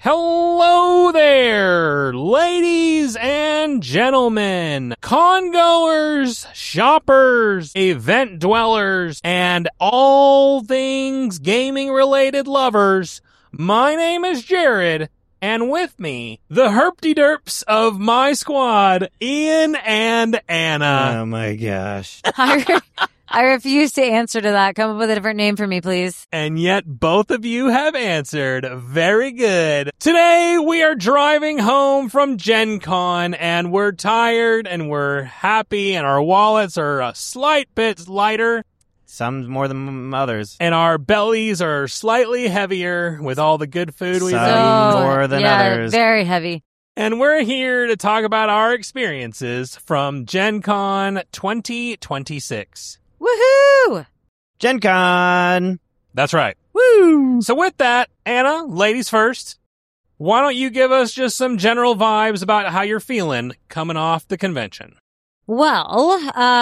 Hello there, ladies and gentlemen, congoers, shoppers, event dwellers, and all things gaming-related lovers. My name is Jared, and with me, the herpty-derps of my squad, Ian and Anna. Oh my gosh. I refuse to answer to that. Come up with a different name for me, please. And yet both of you have answered. Very good. Today we are driving home from Gen Con and we're tired and we're happy and our wallets are a slight bit lighter. Some more than others. And our bellies are slightly heavier with all the good food we've Some eaten. more than others. Very heavy. And we're here to talk about our experiences from Gen Con 2026. Woohoo! Gen Con! That's right. Woo! So with that, Anna, ladies first, why don't you give us just some general vibes about how you're feeling coming off the convention? Well,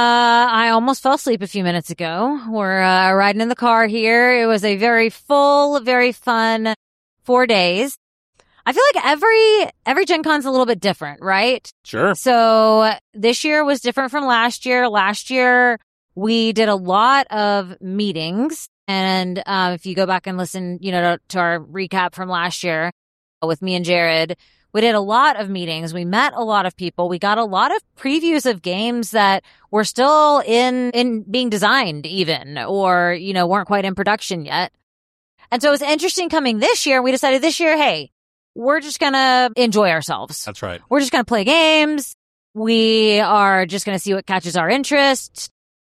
I almost fell asleep a few minutes ago. We're riding in the car here. It was a very full, very fun 4 days. I feel like every Gen Con's a little bit different, right? Sure. So this year was different from last year. Last year, we did a lot of meetings. And if you go back and listen, to our recap from last year with me and Jared, we did a lot of meetings. We met a lot of people. We got a lot of previews of games that were still in being designed even, or, weren't quite in production yet. And so it was interesting coming this year. We decided this year, hey, we're just going to enjoy ourselves. That's right. We're just going to play games. We are just going to see what catches our interest.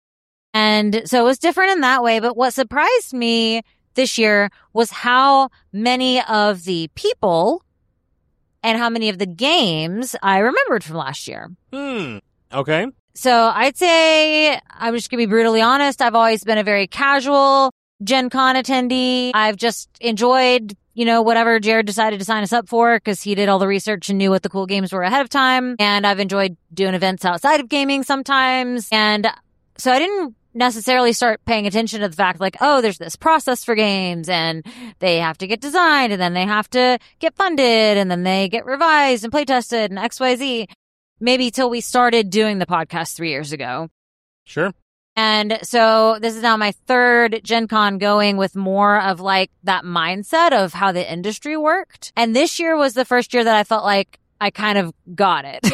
And so it was different in that way. But what surprised me this year was how many of the people and how many of the games I remembered from last year. Okay. So I'd say, I'm just going to be brutally honest, I've always been a very casual Gen Con attendee. I've just enjoyed, whatever Jared decided to sign us up for because he did all the research and knew what the cool games were ahead of time. And I've enjoyed doing events outside of gaming sometimes. And so I didn't necessarily start paying attention to the fact like, oh, there's this process for games and they have to get designed and then they have to get funded and then they get revised and play tested and XYZ. Maybe till we started doing the podcast 3 years ago. Sure. And so this is now my third Gen Con going with more of like that mindset of how the industry worked. And this year was the first year that I felt like I kind of got it.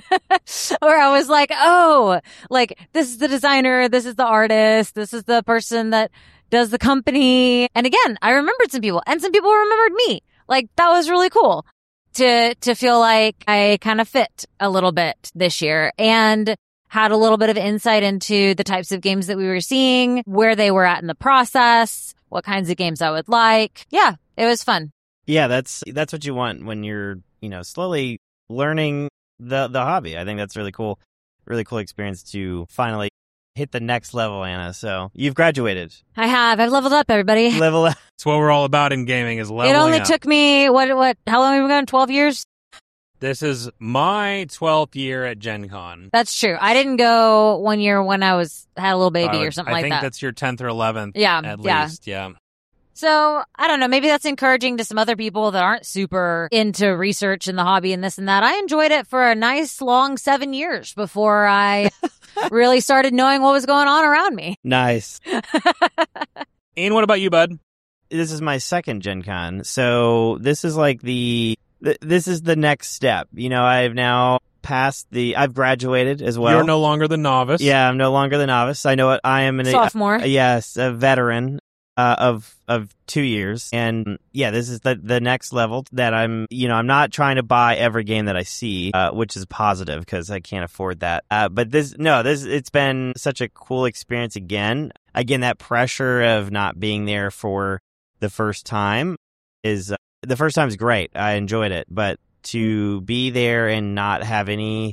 Or I was like, oh, like this is the designer, this is the artist, this is the person that does the company. And again, I remembered some people and some people remembered me. Like that was really cool to feel like I kind of fit a little bit this year and had a little bit of insight into the types of games that we were seeing, where they were at in the process, what kinds of games I would like. Yeah, it was fun. Yeah, that's what you want when you're, slowly learning the hobby. I think that's really cool experience to finally hit the next level, Anna. So you've graduated. I have. I've leveled up, everybody. Level up. That's what we're all about in gaming is leveling It only up. took me, how long have we been going? 12 years? This is my 12th year at Gen Con. That's true. I didn't go 1 year when I had a little baby or something like that. I think that's your 10th or 11th Yeah, at yeah. least. Yeah. So, I don't know, maybe that's encouraging to some other people that aren't super into research and the hobby and this and that. I enjoyed it for a nice long 7 years before I really started knowing what was going on around me. Nice. Ian, what about you, bud? This is my second Gen Con. So this is like this is the next step. I've now passed I've graduated as well. You're no longer the novice. Yeah, I'm no longer the novice. I know what I am. Sophomore. Yes, a veteran of 2 years. And yeah, this is the next level that I'm not trying to buy every game that I see, which is positive because I can't afford that. But it's been such a cool experience again. Again, that pressure of not being there for the first time is great. I enjoyed it, but to be there and not have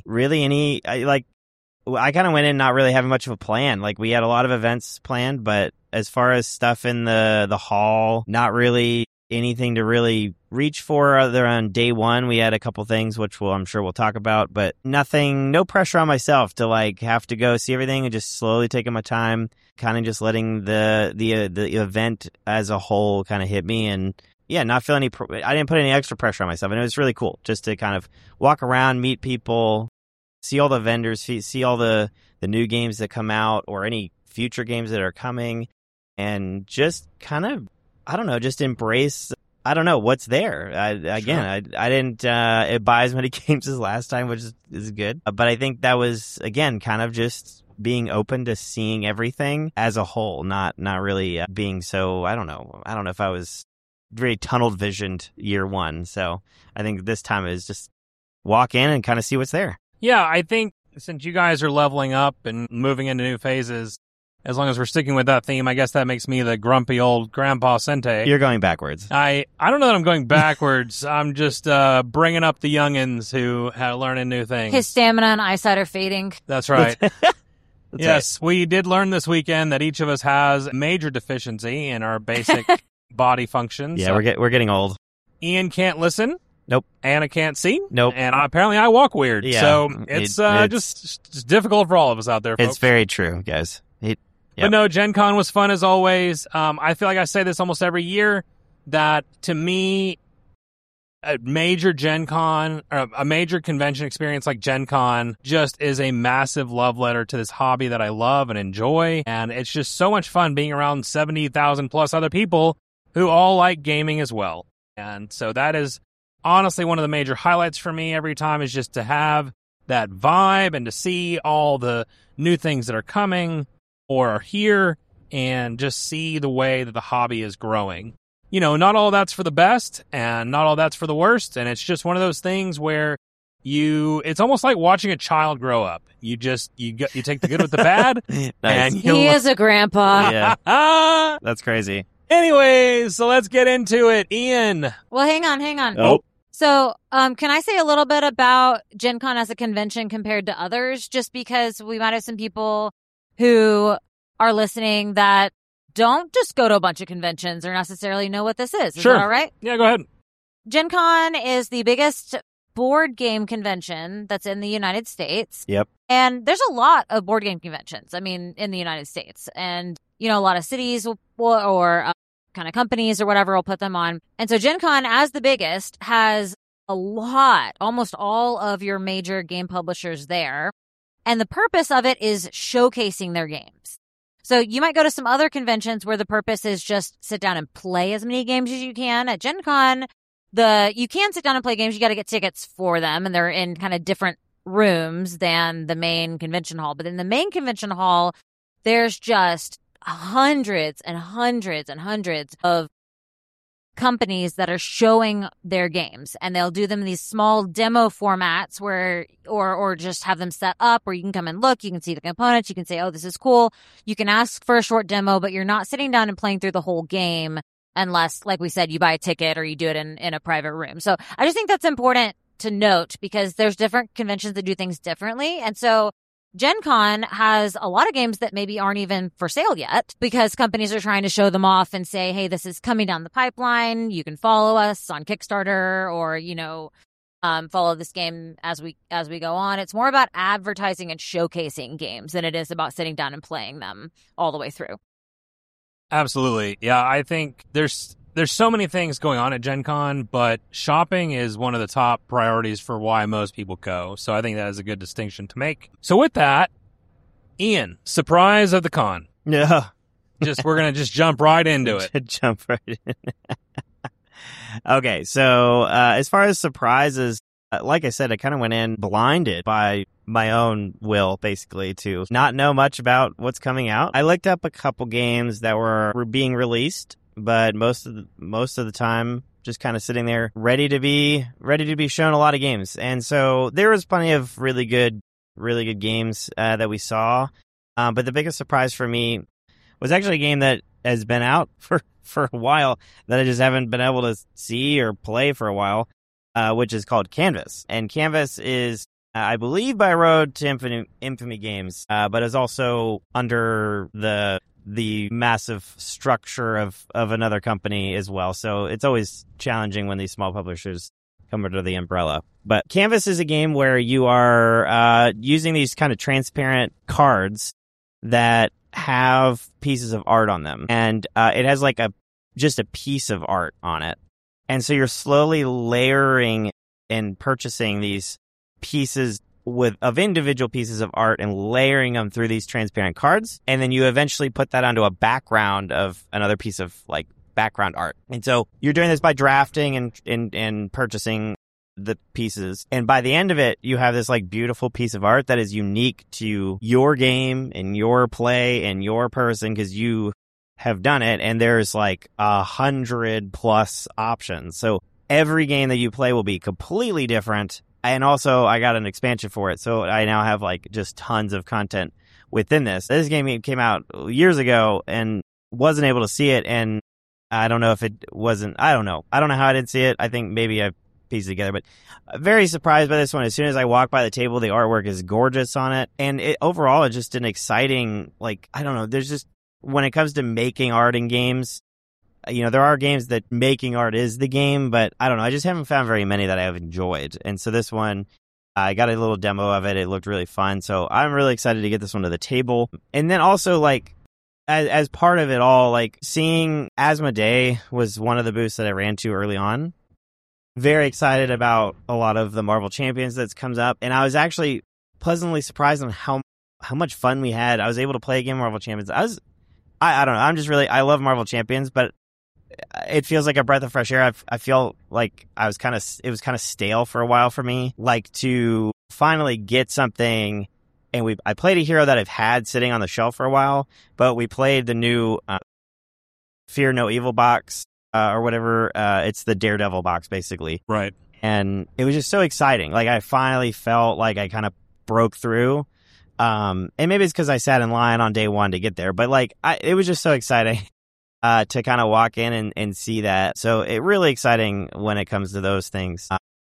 I kind of went in not really having much of a plan. Like we had a lot of events planned, but as far as stuff in the hall, not really anything to really reach for other on day one. We had a couple things, which I'm sure we'll talk about, but no pressure on myself to like have to go see everything and just slowly taking my time, kind of just letting the event as a whole kind of hit me, and not feel I didn't put any extra pressure on myself, and it was really cool just to kind of walk around, meet people, see all the vendors, see all the new games that come out or any future games that are coming, and just kind of, I don't know, just embrace, I don't know, what's there. I didn't buy as many games as last time, which is good. But I think that was, again, kind of just being open to seeing everything as a whole, not really being so, I don't know if I was very tunnel visioned year one. So I think this time is just walk in and kind of see what's there. Yeah, I think since you guys are leveling up and moving into new phases, as long as we're sticking with that theme, I guess that makes me the grumpy old Grandpa Sente. You're going backwards. I don't know that I'm going backwards. I'm just bringing up the youngins who are learning new things. His stamina and eyesight are fading. That's right. Yes, right. We did learn this weekend that each of us has a major deficiency in our basic body functions. Yeah, we're getting old. Ian can't listen. Nope. Anna can't see. Nope. And apparently I walk weird. Yeah, so it's just difficult for all of us out there, folks. It's very true, guys. But no, Gen Con was fun as always. I feel like I say this almost every year, that to me, a major Gen Con, or a major convention experience like Gen Con just is a massive love letter to this hobby that I love and enjoy. And it's just so much fun being around 70,000 plus other people who all like gaming as well. And so that is honestly one of the major highlights for me every time, is just to have that vibe and to see all the new things that are coming or are here, and just see the way that the hobby is growing. You know, not all that's for the best and not all that's for the worst. And it's just one of those things where it's almost like watching a child grow up. You take the good with the bad. Nice. And He is a grandpa. Yeah. That's crazy. Anyways, so let's get into it. Ian. Well, hang on. Oh. So, can I say a little bit about Gen Con as a convention compared to others? Just because we might have some people who are listening that don't just go to a bunch of conventions or necessarily know what this is. Is Sure. that all right? Yeah, go ahead. Gen Con is the biggest board game convention that's in the United States. Yep. And there's a lot of board game conventions, in the United States. And, a lot of cities or kind of companies or whatever will put them on. And so Gen Con, as the biggest, has almost all of your major game publishers there. And the purpose of it is showcasing their games. So you might go to some other conventions where the purpose is just sit down and play as many games as you can. At Gen Con, you can sit down and play games. You got to get tickets for them, and they're in kind of different rooms than the main convention hall. But in the main convention hall, there's just hundreds and hundreds and hundreds of companies that are showing their games, and they'll do them in these small demo formats where, or just have them set up where you can come and look, you can see the components, you can say, oh, this is cool. You can ask for a short demo, but you're not sitting down and playing through the whole game unless, like we said, you buy a ticket or you do it in a private room. So I just think that's important to note, because there's different conventions that do things differently. And so Gen Con has a lot of games that maybe aren't even for sale yet, because companies are trying to show them off and say, hey, this is coming down the pipeline. You can follow us on Kickstarter, or, follow this game as we go on. It's more about advertising and showcasing games than it is about sitting down and playing them all the way through. Absolutely. Yeah, I think there's so many things going on at Gen Con, but shopping is one of the top priorities for why most people go. So I think that is a good distinction to make. So with that, Ian, surprise of the con. Yeah. We're going to just jump right into it. Jump right in. Okay, so as far as surprises, like I said, I kind of went in blinded by my own will, basically, to not know much about what's coming out. I looked up a couple games that were being released, but most of the time, just kind of sitting there, ready to be shown a lot of games. And so there was plenty of really good games that we saw. But the biggest surprise for me was actually a game that has been out for a while that I just haven't been able to see or play for a while, which is called Canvas. And Canvas is, I believe, by Road to Infamy Games, but is also under the massive structure of another company as well. So it's always challenging when these small publishers come under the umbrella. But Canvas is a game where you are using these kind of transparent cards that have pieces of art on them, and it has like just a piece of art on it. And so you're slowly layering and purchasing these pieces of individual pieces of art and layering them through these transparent cards. And then you eventually put that onto a background of another piece of like background art. And so you're doing this by drafting and purchasing the pieces. And by the end of it, you have this like beautiful piece of art that is unique to your game and your play and your person, because you have done it. And there's like 100+ options. So every game that you play will be completely different. And also I got an expansion for it. So I now have like just tons of content within this. This game came out years ago and wasn't able to see it. And I don't know if it wasn't, I don't know how I didn't see it. I think maybe I pieced it together, but very surprised by this one. As soon as I walk by the table, the artwork is gorgeous on it. And overall, it's just an exciting, like, I don't know, there's just, when it comes to making art in games, you know, there are games that making art is the game, but I don't know, I just haven't found very many that I have enjoyed. And so this one, I got a little demo of it. It looked really fun. So I'm really excited to get this one to the table. And then also, like, as part of it all, like, seeing Asmodee was one of the booths that I ran to early on. Very excited about a lot of the Marvel Champions that comes up. And I was actually pleasantly surprised on how much fun we had. I was able to play a game of Marvel Champions. I don't know. I'm just really, I love Marvel Champions, but it feels like a breath of fresh air. I feel like it was kind of stale for a while for me. Like, to finally get something, and I played a hero that I've had sitting on the shelf for a while, but we played the new Fear No Evil box or whatever. It's the Daredevil box, basically. Right. And it was just so exciting. Like, I finally felt like I kind of broke through. And maybe it's because I sat in line on day one to get there, but like, it was just so exciting. To kind of walk in and see that. So it really exciting when it comes to those things.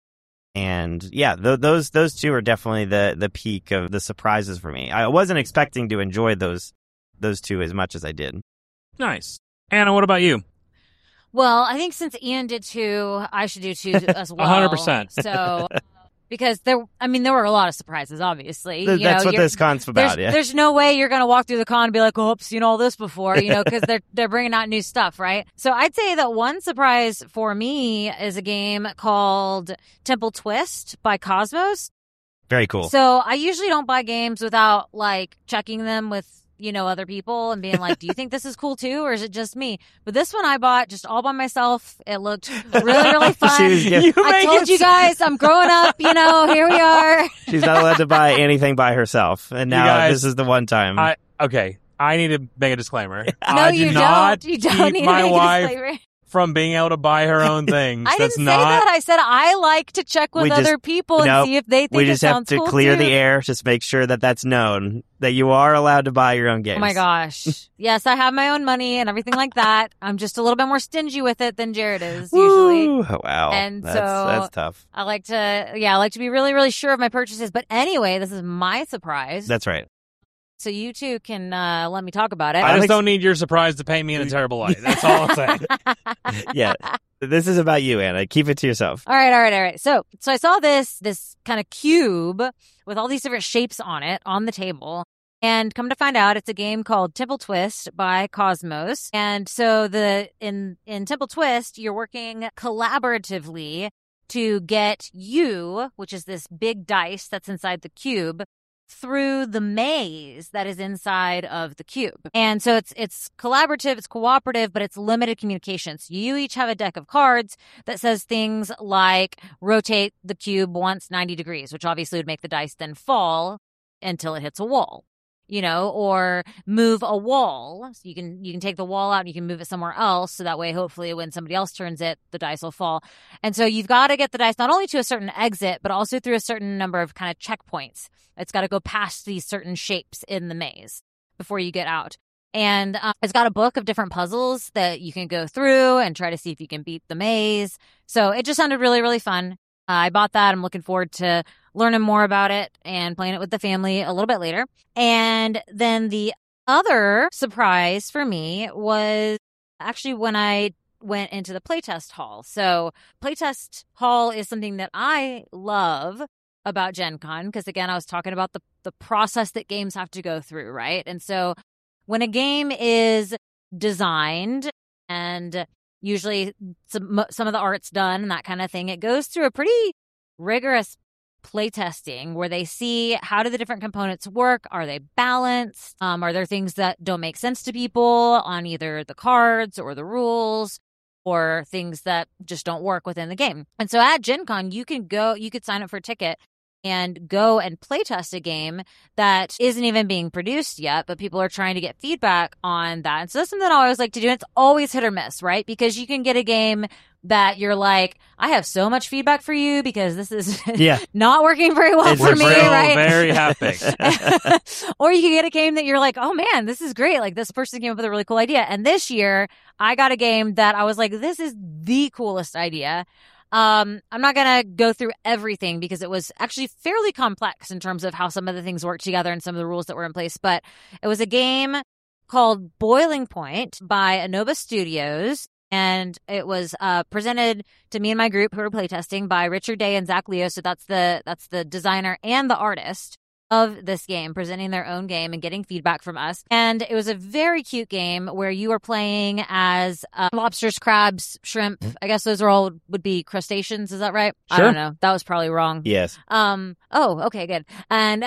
And yeah, those two are definitely the peak of the surprises for me. I wasn't expecting to enjoy those two as much as I did. Nice. Anna, what about you? Well, I think since Ian did two, I should do two as well. 100%. So, because there were a lot of surprises, obviously. That's what this con's about, yeah. There's no way you're going to walk through the con and be like, oh, I've seen all this before, because they're bringing out new stuff, right? So I'd say that one surprise for me is a game called Temple Twist by Cosmos. Very cool. So I usually don't buy games without, like, checking them with, other people and being like, do you think this is cool too, or is it just me? But this one I bought just all by myself. It looked really, really fun. I told you guys I'm growing up, here we are. She's not allowed to buy anything by herself. And now this is the one time. I need to make a disclaimer. No, I you do not don't. You don't keep need my to make wife a disclaimer from being able to buy her own things. I didn't say that. I said I like to check with other people and see if they think we it just have sounds to cool clear too. the air. Just make sure that that's known, that you are allowed to buy your own games. Oh my gosh. Yes, I have my own money and everything like that. I'm just a little bit more stingy with it than Jared is usually. Woo! Wow. And that's tough. I like to be really, really sure of my purchases. But anyway, this is my surprise. That's right. So you two can let me talk about it. I just don't need your surprise to paint me in a terrible light. That's all I'm saying. Yeah. This is about you, Anna. Keep it to yourself. All right. So I saw this kind of cube with all these different shapes on it on the table. And come to find out, it's a game called Temple Twist by Cosmos. And so in Temple Twist, you're working collaboratively to get you, which is this big dice that's inside the cube, through the maze that is inside of the cube. And so it's collaborative, it's cooperative, but it's limited communication. So you each have a deck of cards that says things like rotate the cube once 90 degrees, which obviously would make the dice then fall until it hits a wall. Or move a wall. So you can take the wall out and you can move it somewhere else. So that way, hopefully when somebody else turns it, the dice will fall. And so you've got to get the dice not only to a certain exit, but also through a certain number of kind of checkpoints. It's got to go past these certain shapes in the maze before you get out. And it's got a book of different puzzles that you can go through and try to see if you can beat the maze. So it just sounded really, really fun. I bought that. I'm looking forward to learning more about it and playing it with the family a little bit later. And then the other surprise for me was actually when I went into the playtest hall. So playtest hall is something that I love about Gen Con because, again, I was talking about the process that games have to go through, right? And so when a game is designed and usually some of the art's done and that kind of thing, it goes through a pretty rigorous playtesting where they see how do the different components work? Are they balanced? Are there things that don't make sense to people on either the cards or the rules, or things that just don't work within the game? And so at Gen Con, you could sign up for a ticket and go and play test a game that isn't even being produced yet, but people are trying to get feedback on that. And so that's something I always like to do. It's always hit or miss, right? Because you can get a game that you're like, I have so much feedback for you because this is not working very well for me, right? Very happy. Or you can get a game that you're like, oh man, this is great. Like this person came up with a really cool idea. And this year I got a game that I was like, this is the coolest idea. I'm not going to go through everything because it was actually fairly complex in terms of how some of the things work together and some of the rules that were in place. But it was a game called Boiling Point by Amoeba Studios. And it was presented to me and my group who were playtesting by Richard Day and Zach Leo. So that's the designer and the artist of this game, presenting their own game and getting feedback from us. And it was a very cute game where you were playing as lobsters, crabs, shrimp. I guess those would be crustaceans. Is that right? Sure. I don't know. That was probably wrong. Yes. Oh, okay, good. And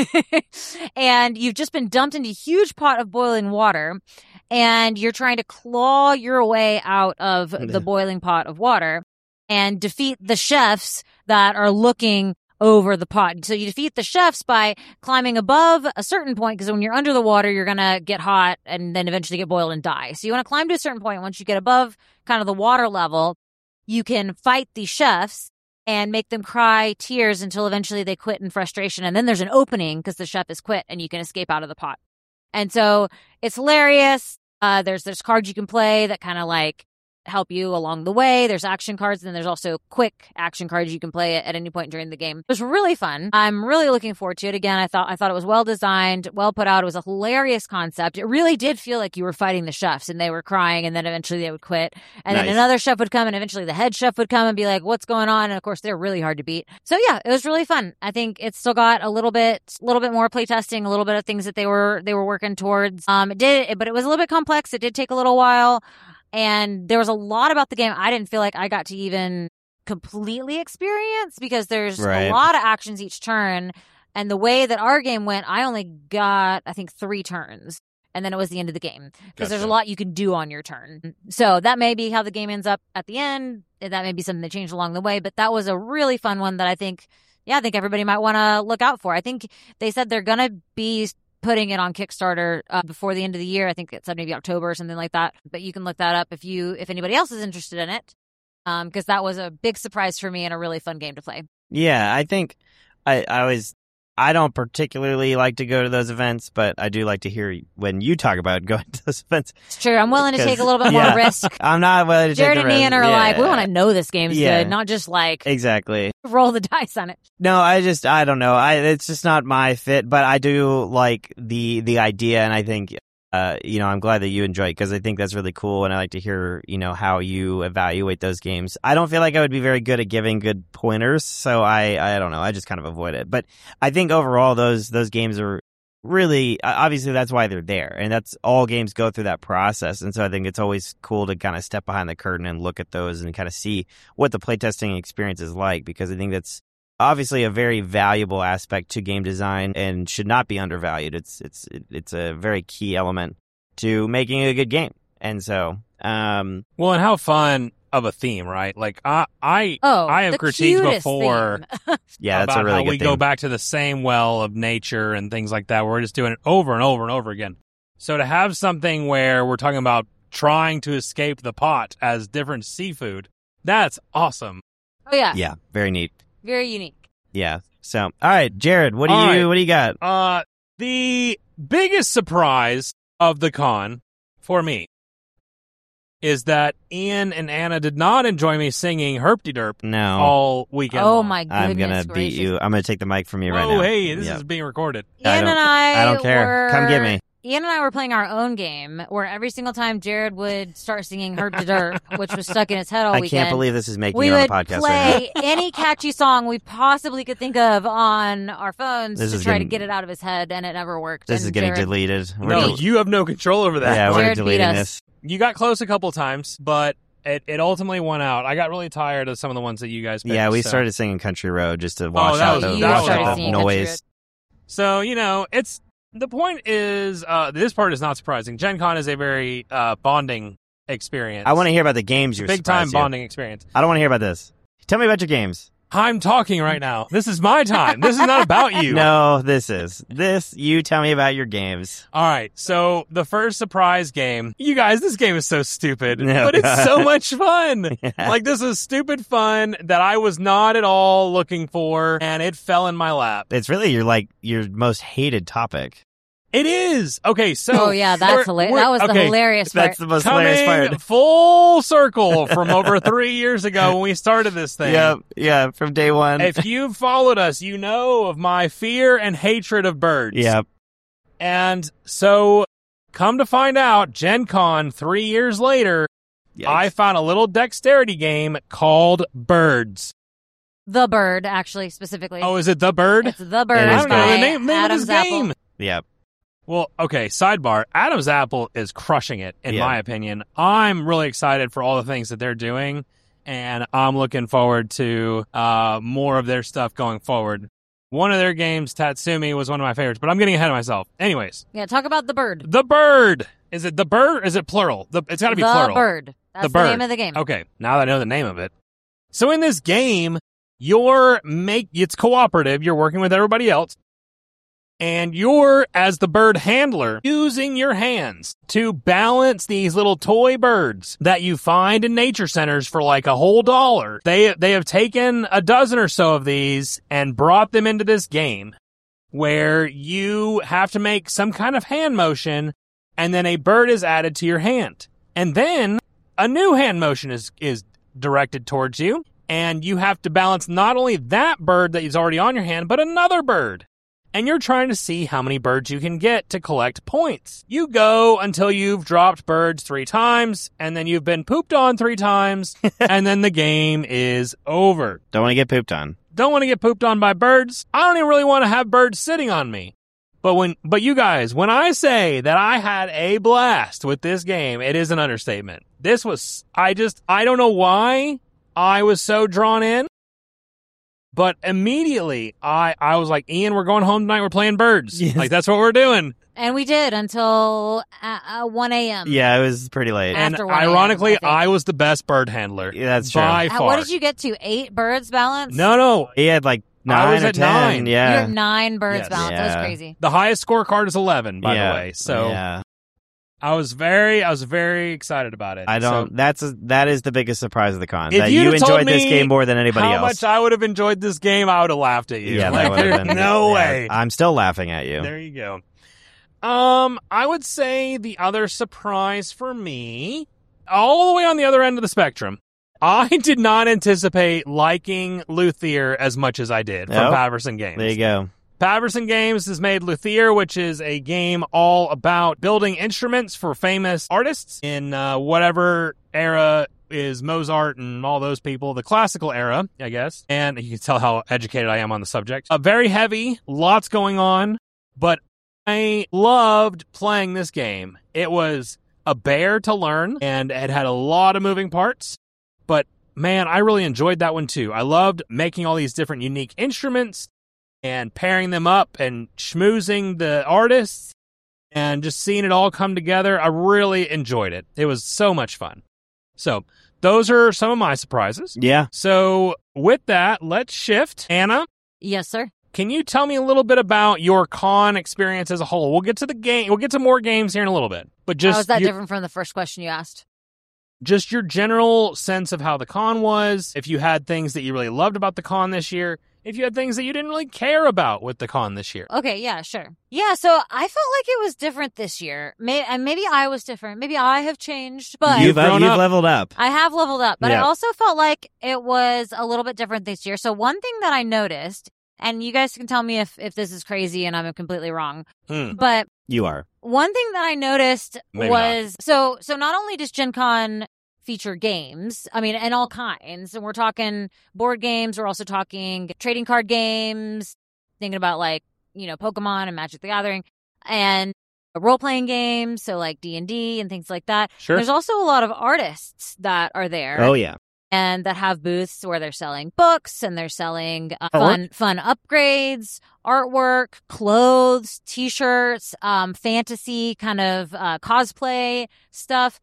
and you've just been dumped into a huge pot of boiling water, and you're trying to claw your way out of the boiling pot of water and defeat the chefs that are looking over the pot. So you defeat the chefs by climbing above a certain point, because when you're under the water, you're going to get hot and then eventually get boiled and die. So you want to climb to a certain point. Once you get above kind of the water level, you can fight the chefs and make them cry tears until eventually they quit in frustration. And then there's an opening because the chef has quit and you can escape out of the pot. And so it's hilarious. There's cards you can play that kind of like help you along the way. There's action cards, and then there's also quick action cards you can play at any point during the game. It was really fun. I'm really looking forward to it. Again, I thought it was well designed, well put out. It was a hilarious concept. It really did feel like you were fighting the chefs, and they were crying, and then eventually they would quit. And then another chef would come, and eventually the head chef would come and be like, what's going on? And of course, they're really hard to beat. So yeah, it was really fun. I think it's still got a little bit more playtesting, a little bit of things that they were working towards. But it was a little bit complex. It did take a little while. And there was a lot about the game I didn't feel like I got to even completely experience, because there's a lot of actions each turn. And the way that our game went, I only got, I think, 3 turns. And then it was the end of the game. Because there's a lot you can do on your turn. So that may be how the game ends up at the end. That may be something that changed along the way. But that was a really fun one that I think everybody might want to look out for. I think they said they're going to be putting it on Kickstarter before the end of the year. I think it said maybe October or something like that. But you can look that up if anybody else is interested in it, because that was a big surprise for me and a really fun game to play. Yeah, I think I don't particularly like to go to those events, but I do like to hear when you talk about going to those events. It's true. I'm willing to take a little bit more risk. I'm not willing to Jared take the risk. Jared and Ian are like, we want to know this game's good, not just like exactly roll the dice on it. No, I don't know. It's just not my fit, but I do like the idea, and I think I'm glad that you enjoy it, because I think that's really cool, and I like to hear, how you evaluate those games. I don't feel like I would be very good at giving good pointers, so I don't know. I just kind of avoid it. But I think overall those games are really, obviously that's why they're there, and that's all games go through that process. And so I think it's always cool to kind of step behind the curtain and look at those and kind of see what the playtesting experience is like, because I think that's obviously a very valuable aspect to game design and should not be undervalued. It's a very key element to making a good game. And so, and how fun of a theme, right? Like I have critiqued before yeah, that's about a really how good we theme. Go back to the same well of nature and things like that. We're just doing it over and over and over again. So to have something where we're talking about trying to escape the pot as different seafood, that's awesome. Oh yeah. Yeah, very neat. Very unique. Yeah. So, all right, Jared, what do you got? The biggest surprise of the con for me is that Ian and Anna did not enjoy me singing Herp-de-Derp all weekend. Oh long. my goodness! I'm gonna beat you. I'm gonna take the mic from you right now. Oh hey, this is being recorded. Ian and I don't care. Come get me. Ian and I were playing our own game where every single time Jared would start singing Hurt to Dirt, which was stuck in his head all I weekend. can't believe this is making we it on would the podcast play right now. any catchy song we possibly could think of on our phones This to is try getting- to get it out of his head, and it never worked. This And is getting Jared- deleted. No, you have no control over that. yeah, we're Jared beat deleting us. this. You got close a couple times, but it ultimately won out. I got really tired of some of the ones that you guys picked. Yeah, we so. started singing Country Road just to wash that out was- the, you wash started out singing the Country noise. Road. So, the point is, this part is not surprising. Gen Con is a very bonding experience. I want to hear about the games you're big time surprised you. bonding experience. I don't want to hear about this. Tell me about your games. I'm talking right now. This is my time. This is not about you. No, this is. You tell me about your games. All right. So the first surprise game, you guys, this game is so stupid, No, but it's God. so much fun. Like, this is stupid fun that I was not at all looking for, and it fell in my lap. It's really your most hated topic. It is. Okay. So. Oh yeah, that's hilarious. That was the hilarious part. That's the most hilarious Coming part. full circle from over 3 years ago when we started this thing. Yeah, from day one. If you've followed us, you know of my fear and hatred of birds. Yep. And so, come to find out, Gen Con 3 years later, Yikes. I found a little dexterity game called Birds. The Bird, actually, specifically. Oh, is it The Bird? It's The Bird. It I is don't know by the name of Adam's this Apple. game. Yep. Well, okay, sidebar. Adam's Apple is crushing it, in Yeah. my opinion. I'm really excited for all the things that they're doing, and I'm looking forward to more of their stuff going forward. One of their games, Tatsumi, was one of my favorites, but I'm getting ahead of myself. Anyways, Yeah, talk about The Bird. The Bird. Is it The Bird or is it plural? It's got to be The plural. Bird. That's the Bird. name of the game. Okay, now that I know the name of it. So in this game, it's cooperative. You're working with everybody else. And you're, as the bird handler, using your hands to balance these little toy birds that you find in nature centers for like a whole $1. They have taken a dozen or so of these and brought them into this game where you have to make some kind of hand motion and then a bird is added to your hand. And then a new hand motion is directed towards you, and you have to balance not only that bird that is already on your hand, but another bird. And you're trying to see how many birds you can get to collect points. You go until you've dropped birds 3 times, and then you've been pooped on 3 times, and then the game is over. Don't want to get pooped on. Don't want to get pooped on by birds. I don't even really want to have birds sitting on me. But you guys, when I say that I had a blast with this game, it is an understatement. This was, I don't know why I was so drawn in, but immediately I was like, Ian, we're going home tonight. We're playing birds. Yes. Like, that's what we're doing. And we did until 1 a.m. Yeah, it was pretty late. And- And After 1 a.m., ironically, I think. I was the best bird handler. Yeah, that's true. By far. What did you get to? 8 birds balance? No. He had like I 9 was or at 10. 9. You Yeah. had 9 birds Yes. balance. That was Yeah. crazy. The highest scorecard is 11, by Yeah. the way. So yeah. I was very excited about it. I don't. So, that is the biggest surprise of the con. If That you'd you have told enjoyed this me game more than anybody how else. much I would have enjoyed this game, I would have laughed at you. Yeah, like, that would have there's been no yeah. way. I'm still laughing at you. There you go. I would say the other surprise for me, all the way on the other end of the spectrum, I did not anticipate liking Luthier as much as I did from Nope. Paverson Games. There you go. Paverson Games has made Luthier, which is a game all about building instruments for famous artists in whatever era is Mozart and all those people, the classical era, I guess. And you can tell how educated I am on the subject. Very heavy, lots going on, but I loved playing this game. It was a bear to learn, and it had a lot of moving parts, but man, I really enjoyed that one too. I loved making all these different unique instruments and pairing them up and schmoozing the artists and just seeing it all come together. I really enjoyed it. It was so much fun. So those are some of my surprises. Yeah. So with that, let's shift. Anna, Yes, sir. can you tell me a little bit about your con experience as a whole? We'll get to the game. We'll get to more games here in a little bit, but How is just that your, different from the first question you asked? just your general sense of how the con was. If you had things that you really loved about the con this year, if you had things that you didn't really care about with the con this year. Okay, yeah, sure. Yeah, so I felt like it was different this year. And maybe I was different. Maybe I have changed, but You've grown up. leveled up. I have leveled up. But I Yeah. also felt like it was a little bit different this year. So one thing that I noticed, and you guys can tell me if this is crazy and I'm completely wrong, but You are. one thing that I noticed Maybe was so not only does Gen Con feature games, I mean, and all kinds, and we're talking board games, we're also talking trading card games, thinking about like, Pokemon and Magic the Gathering, and role-playing games, so like D&D and things like that. Sure. There's also a lot of artists that are there. Oh, yeah. And that have booths where they're selling books and they're selling fun upgrades, artwork, clothes, T-shirts, fantasy kind of cosplay stuff.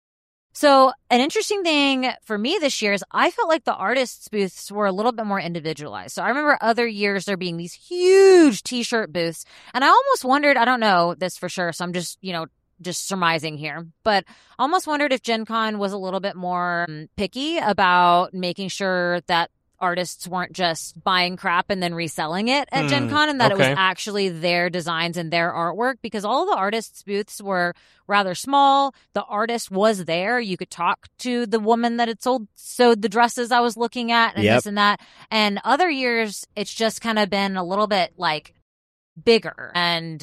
So an interesting thing for me this year is I felt like the artists' booths were a little bit more individualized. So I remember other years there being these huge T-shirt booths. And I almost wondered, I don't know this for sure, so I'm just, just surmising here, but almost wondered if Gen Con was a little bit more picky about making sure that artists weren't just buying crap and then reselling it at Gen Con, and that it was actually their designs and their artwork, because all the artists' booths were rather small. The artist was there. You could talk to the woman that had sewed the dresses I was looking at and this and that. And other years, it's just kind of been a little bit like bigger and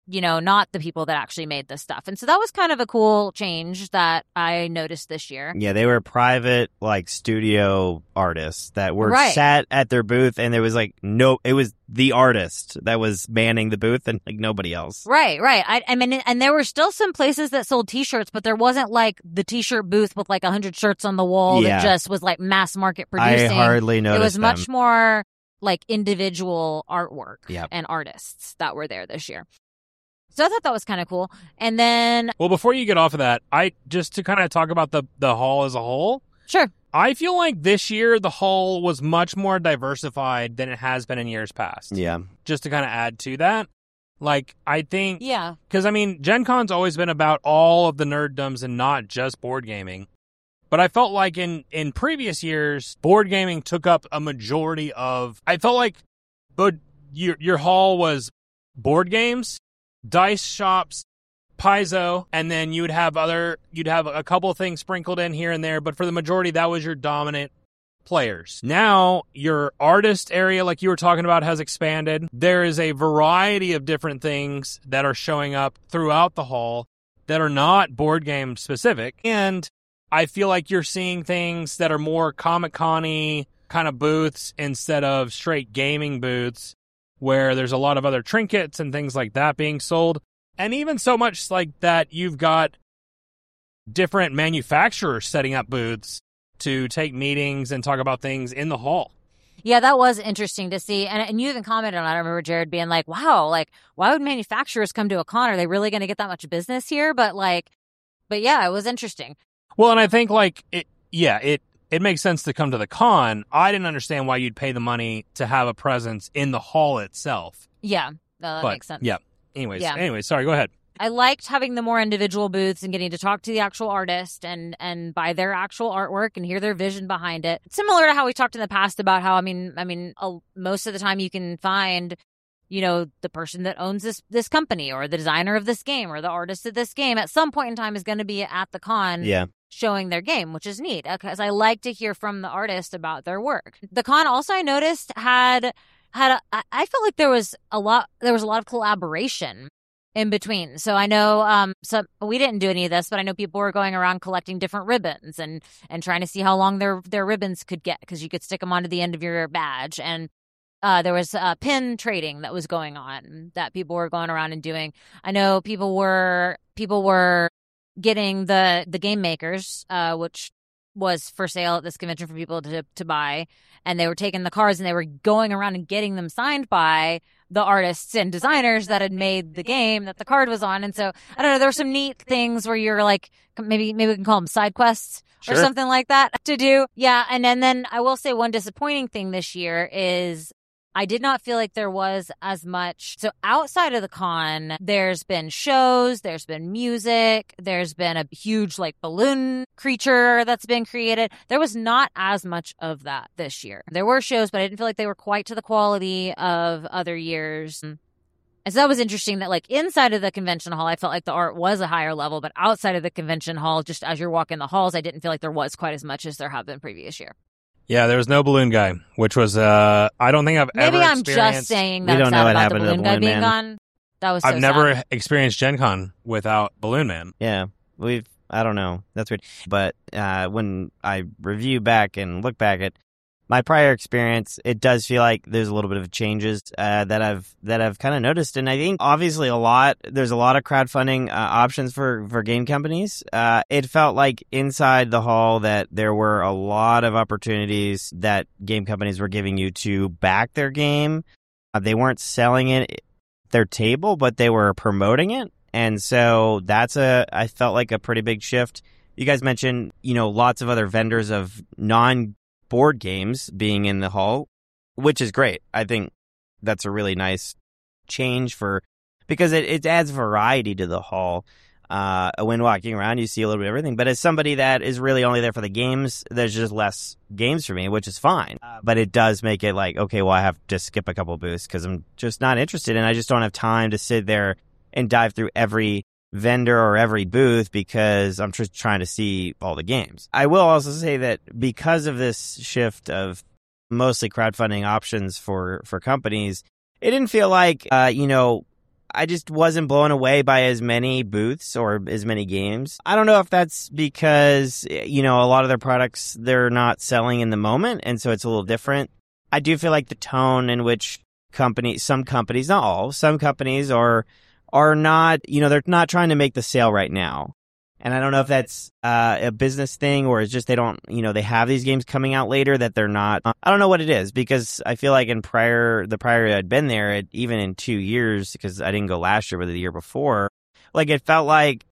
not the people that actually made this stuff. And so that was kind of a cool change that I noticed this year. Yeah, they were private, like, studio artists that were sat at their booth, and there was, like, it was the artist that was manning the booth and, like, nobody else. Right. I mean, and there were still some places that sold T-shirts, but there wasn't, like, the T-shirt booth with, like, 100 shirts on the wall that just was, like, mass market producing. I hardly noticed it was them. much more, like, individual artwork and artists that were there this year. So I thought that was kind of cool. And then... Well, before you get off of that, just to kind of talk about the hall as a whole. Sure. I feel like this year the hall was much more diversified than it has been in years past. Yeah. Just to kind of add to that. Like, I think... Yeah. Because, I mean, Gen Con's always been about all of the nerddoms and not just board gaming. But I felt like in previous years, board gaming took up a majority of... I felt like your hall was board games, dice shops, Paizo, and then you'd have a couple of things sprinkled in here and there, but for the majority, that was your dominant players. Now, your artist area, like you were talking about, has expanded. There is a variety of different things that are showing up throughout the hall that are not board game specific, and I feel like you're seeing things that are more Comic-Con-y kind of booths instead of straight gaming booths, where there's a lot of other trinkets and things like that being sold. And even so much like that, you've got different manufacturers setting up booths to take meetings and talk about things in the hall. Yeah, that was interesting to see. And you even commented on it. I remember Jared being like, wow, like, why would manufacturers come to a con? Are they really going to get that much business here? But yeah, it was interesting. Well, and I think it makes sense to come to the con. I didn't understand why you'd pay the money to have a presence in the hall itself. Yeah, no, that makes sense. Yeah. Anyways, sorry, go ahead. I liked having the more individual booths and getting to talk to the actual artist and buy their actual artwork and hear their vision behind it. Similar to how we talked in the past about how, I mean, most of the time you can find, the person that owns this company or the designer of this game or the artist of this game at some point in time is going to be at the con. Yeah. Showing their game, which is neat because I like to hear from the artist about their work. The con also, I noticed, I felt like there was a lot of collaboration in between. So I know we didn't do any of this, but I know people were going around collecting different ribbons and trying to see how long their ribbons could get, because you could stick them onto the end of your badge. And there was pin trading that was going on that people were going around and doing. I know people were getting the game makers, which was for sale at this convention for people to buy, and they were taking the cards and they were going around and getting them signed by the artists and designers that had made the game that the card was on. And so I don't know, there were some neat things where you're like, maybe we can call them side quests or something like that to do. Yeah, and then I will say one disappointing thing this year is I did not feel like there was as much. So outside of the con, there's been shows, there's been music, there's been a huge like balloon creature that's been created. There was not as much of that this year. There were shows, but I didn't feel like they were quite to the quality of other years. And so that was interesting that like inside of the convention hall, I felt like the art was a higher level, but outside of the convention hall, just as you're walking the halls, I didn't feel like there was quite as much as there have been previous year. Yeah, there was no balloon guy, which was I don't think I've ever experienced. Maybe I'm just saying that sad about the balloon guy being gone. That was so I've never sad. experienced Gen Con without Balloon Man. Yeah, I don't know. That's weird. But when I review back and look back at my prior experience, it does feel like there's a little bit of changes that I've kind of noticed, and I think obviously there's a lot of crowdfunding options for game companies. It felt like inside the hall that there were a lot of opportunities that game companies were giving you to back their game. They weren't selling it at their table, but they were promoting it, and so I felt like a pretty big shift. You guys mentioned, lots of other vendors of non-board games being in the hall, which is great. I think that's a really nice change because it adds variety to the hall. When walking around, you see a little bit of everything. But as somebody that is really only there for the games, there's just less games for me, which is fine. But it does make it like, okay, well, I have to skip a couple booths because I'm just not interested, and I just don't have time to sit there and dive through every vendor or every booth because I'm just trying to see all the games. I will also say that because of this shift of mostly crowdfunding options for companies, it didn't feel like, I just wasn't blown away by as many booths or as many games. I don't know if that's because, a lot of their products they're not selling in the moment, and so it's a little different. I do feel like the tone in which some companies, not all, some companies are not, they're not trying to make the sale right now. And I don't know if that's a business thing or it's just they don't, they have these games coming out later that they're not. I don't know what it is, because I feel like the prior I'd been there, even in 2 years, because I didn't go last year but the year before, like it felt like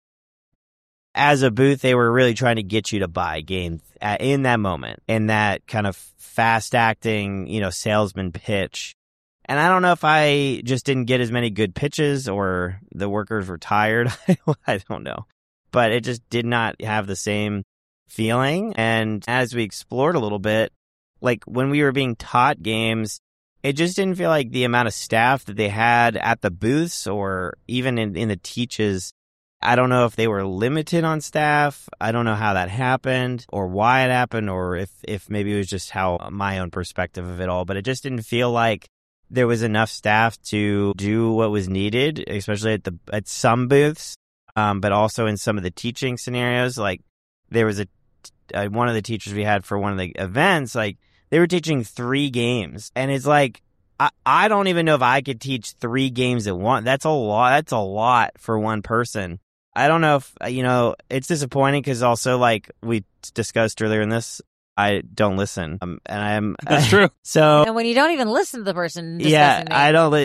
as a booth they were really trying to get you to buy games in that moment, in that kind of fast acting, salesman pitch. And I don't know if I just didn't get as many good pitches or the workers were tired. I don't know. But it just did not have the same feeling. And as we explored a little bit, like when we were being taught games, it just didn't feel like the amount of staff that they had at the booths or even in the teaches. I don't know if they were limited on staff. I don't know how that happened or why it happened, or if maybe it was just how my own perspective of it all. But it just didn't feel like there was enough staff to do what was needed, especially at some booths, but also in some of the teaching scenarios. Like there was one of the teachers we had for one of the events, like they were teaching 3 games, and it's like I don't even know if I could teach 3 games at once. That's a lot. That's a lot for one person. I don't know if it's disappointing because also like we discussed earlier in this, I don't listen, and That's true. And when you don't even listen to the person discussing it. I don't.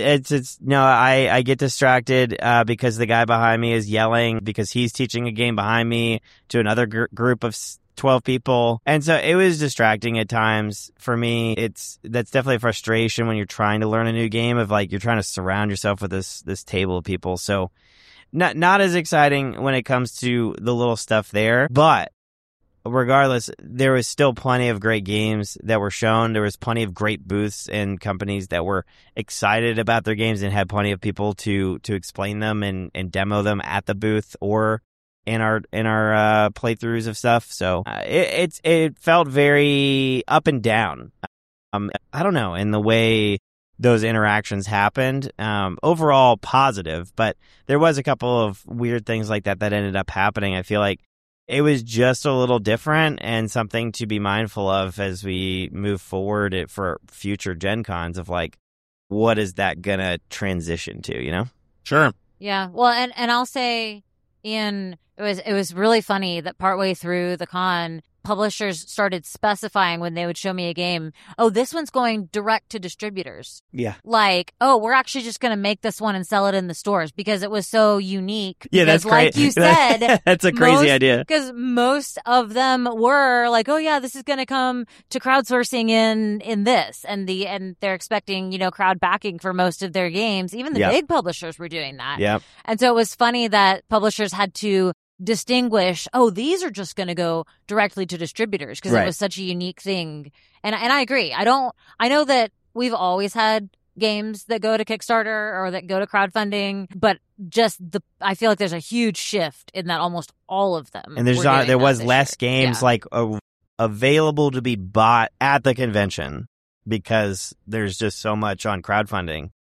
I get distracted because the guy behind me is yelling because he's teaching a game behind me to another group of 12 people, and so it was distracting at times for me. That's definitely a frustration when you're trying to learn a new game of like you're trying to surround yourself with this table of people. So not as exciting when it comes to the little stuff there, but regardless, there was still plenty of great games that were shown. There was plenty of great booths and companies that were excited about their games and had plenty of people to explain them and demo them at the booth or in our playthroughs of stuff. So it felt very up and down. I don't know, in the way those interactions happened. Overall positive, but there was a couple of weird things like that ended up happening. I feel like it was just a little different and something to be mindful of as we move forward for future Gen Cons of like, what is that going to transition to, Sure. Yeah. Well, and I'll say, Ian, it was really funny that partway through the con, publishers started specifying when they would show me a game, oh, this one's going direct to distributors. Yeah. Like, oh, we're actually just going to make this one and sell it in the stores because it was so unique. Yeah, that's like great. you said, that's a crazy idea. Because most of them were like, oh yeah, this is going to come to crowdsourcing in this, and they're expecting crowd backing for most of their games. Even the big publishers were doing that. Yeah. And so it was funny that publishers had to distinguish, oh, these are just going to go directly to distributors because it was such a unique thing. And I agree. I know that we've always had games that go to Kickstarter or that go to crowdfunding, but I feel like there's a huge shift in that almost all of them. And there was less games like available to be bought at the convention because there's just so much on crowdfunding.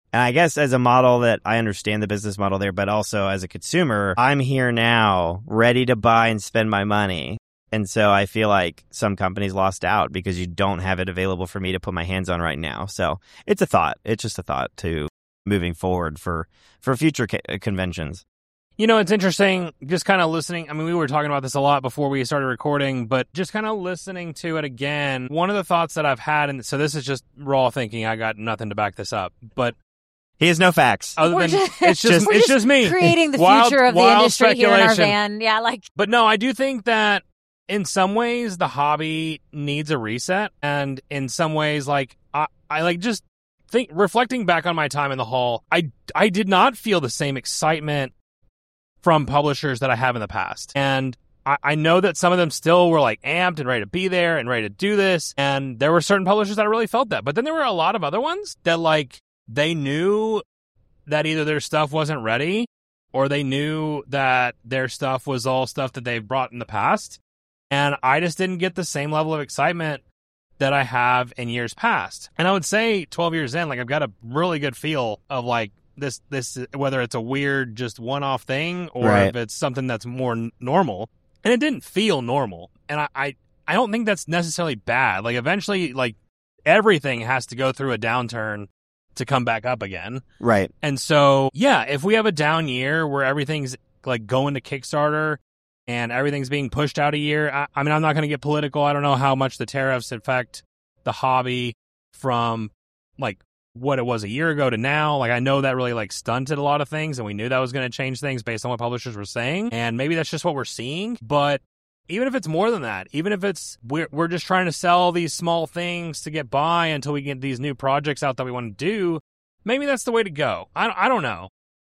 And I guess as a model that I understand the business model there, but also as a consumer, I'm here now ready to buy and spend my money. And so I feel like some companies lost out because you don't have it available for me to put my hands on right now. So it's a thought. It's just a thought to moving forward for future conventions. You know, it's interesting just kind of listening. I mean, we were talking about this a lot before we started recording, but just kind of listening to it again. One of the thoughts that I've had, and so this is just raw thinking. I got nothing to back this up, but he has no facts. Other than it's just me creating the wild, future of the industry here in our van. Yeah, But no, I do think that in some ways the hobby needs a reset, and in some ways, I just think reflecting back on my time in the hall, I did not feel the same excitement from publishers that I have in the past, and I know that some of them still were amped and ready to be there and ready to do this, and there were certain publishers that I really felt that, but then there were a lot of other ones that they knew that either their stuff wasn't ready or they knew that their stuff was all stuff that they've brought in the past. And I just didn't get the same level of excitement that I have in years past. And I would say 12 years in, I've got a really good feel of this, whether it's a weird, just one-off thing or right. if it's something that's more normal. And it didn't feel normal. And I don't think that's necessarily bad. Eventually, everything has to go through a downturn to come back up again. Right. And so, yeah, if we have a down year where everything's going to Kickstarter and everything's being pushed out a year, I mean, I'm not going to get political. I don't know how much the tariffs affect the hobby from what it was a year ago to now. I know that really stunted a lot of things, and we knew that was going to change things based on what publishers were saying. And maybe that's just what we're seeing. But even if it's more than that, even if it's we're just trying to sell these small things to get by until we get these new projects out that we want to do, maybe that's the way to go. I don't know.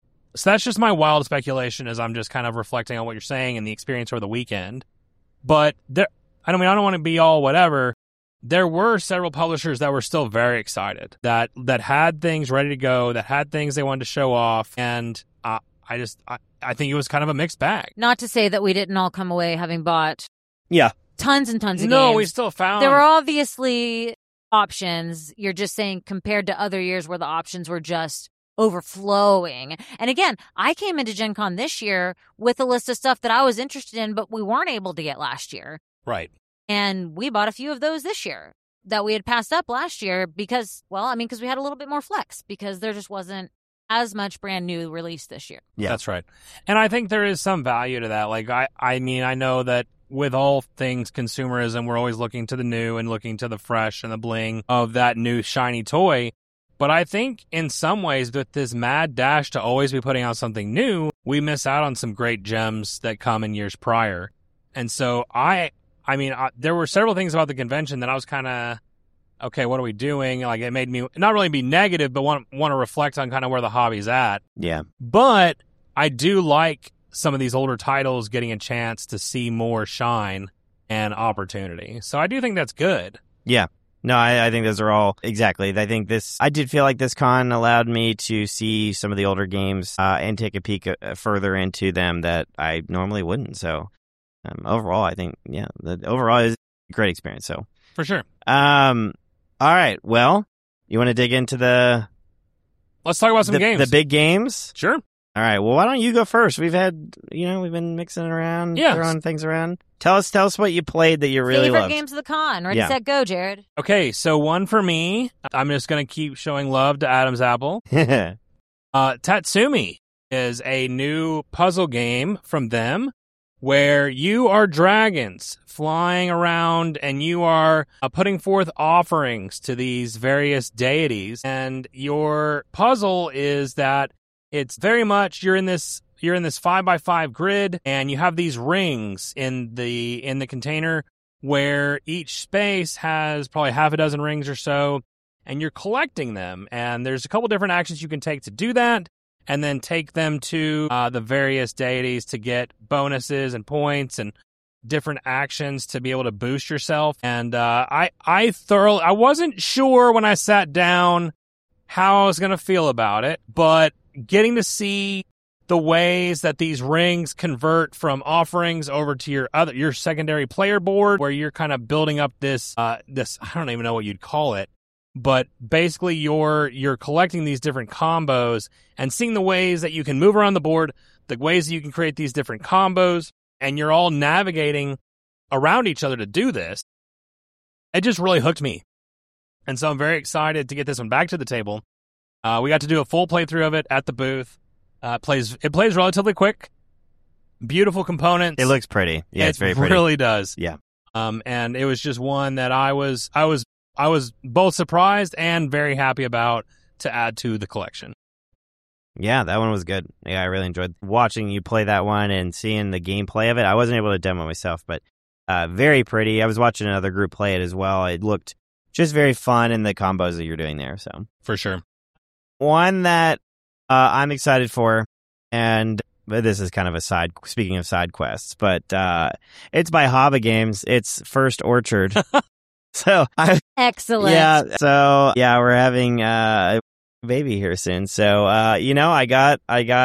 So that's just my wild speculation as I'm just kind of reflecting on what you're saying and the experience over the weekend. But I don't want to be all whatever. There were several publishers that were still very excited, that had things ready to go, that had things they wanted to show off, and I think it was kind of a mixed bag. Not to say that we didn't all come away having bought tons and tons of games. No, we still found... There were obviously options. You're just saying compared to other years where the options were just overflowing. And again, I came into Gen Con this year with a list of stuff that I was interested in, but we weren't able to get last year. Right. And we bought a few of those this year that we had passed up last year because we had a little bit more flex because there just wasn't as much brand new release this year. Yeah, that's right. And I think there is some value to that. I know that with all things consumerism, we're always looking to the new and looking to the fresh and the bling of that new shiny toy. But I think in some ways with this mad dash to always be putting out something new, we miss out on some great gems that come in years prior. And so there were several things about the convention that I was kind of, okay, what are we doing? It made me not really be negative, but want to reflect on kind of where the hobby's at. Yeah. But I do like some of these older titles getting a chance to see more shine and opportunity. So I do think that's good. Yeah. No, I think those are all exactly. I did feel like this con allowed me to see some of the older games and take a peek further into them that I normally wouldn't. So overall, I think, overall is a great experience. So for sure. All right. Well, you want to dig into let's talk about some games. The big games? Sure. All right. Well, why don't you go first? We've been mixing it around, throwing things around. Tell us what you played that you really loved. Favorite games of the con. Ready, set, go, Jared. Okay, so one for me. I'm just going to keep showing love to Adam's Apple. Tatsumi is a new puzzle game from them where you are dragons flying around and you are putting forth offerings to these various deities. And your puzzle is that it's very much you're in this 5x5 grid, and you have these rings in the container where each space has probably half a dozen rings or so, and you're collecting them. And there's a couple different actions you can take to do that, and then take them to the various deities to get bonuses and points and different actions to be able to boost yourself. And I wasn't sure when I sat down how I was going to feel about it, but getting to see the ways that these rings convert from offerings over to your secondary player board, where you're kind of building up this I don't even know what you'd call it, but basically you're collecting these different combos and seeing the ways that you can move around the board, the ways that you can create these different combos, and you're all navigating around each other to do this. It just really hooked me. And so I'm very excited to get this one back to the table. We got to do a full playthrough of it at the booth. It plays relatively quick. Beautiful components. It looks pretty. Yeah, it's very pretty. It really does. Yeah. And it was just one that I was both surprised and very happy about to add to the collection. Yeah, that one was good. Yeah, I really enjoyed watching you play that one and seeing the gameplay of it. I wasn't able to demo myself, but very pretty. I was watching another group play it as well. It looked just very fun in the combos that you're doing there. So for sure. One that I'm excited for, and this is kind of speaking of side quests, but it's by Haba Games. It's First Orchard. Excellent. Yeah. So yeah, we're having a baby here soon. So I got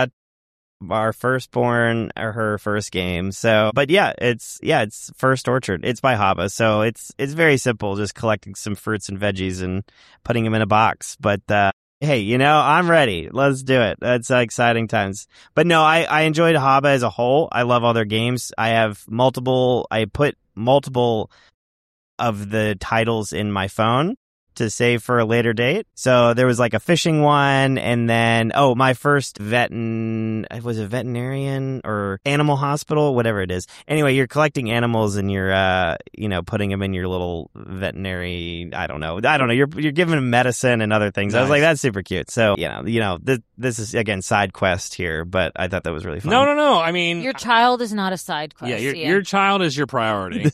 our firstborn her first game. So, but it's First Orchard. It's by Haba. So it's very simple, just collecting some fruits and veggies and putting them in a box. But hey, I'm ready. Let's do it. It's exciting times. But no, I enjoyed Haba as a whole. I love all their games. I put multiple of the titles in my phone to save for a later date. So there was like a fishing one, and then my first was a veterinarian or animal hospital, whatever it is. Anyway, you're collecting animals and you're putting them in your little veterinary, I don't know, you're giving them medicine and other things. Nice. I was like, that's super cute. So this is again side quest here, but I thought that was really fun. No. I mean, your child is not a side quest. Yeah, your child is your priority.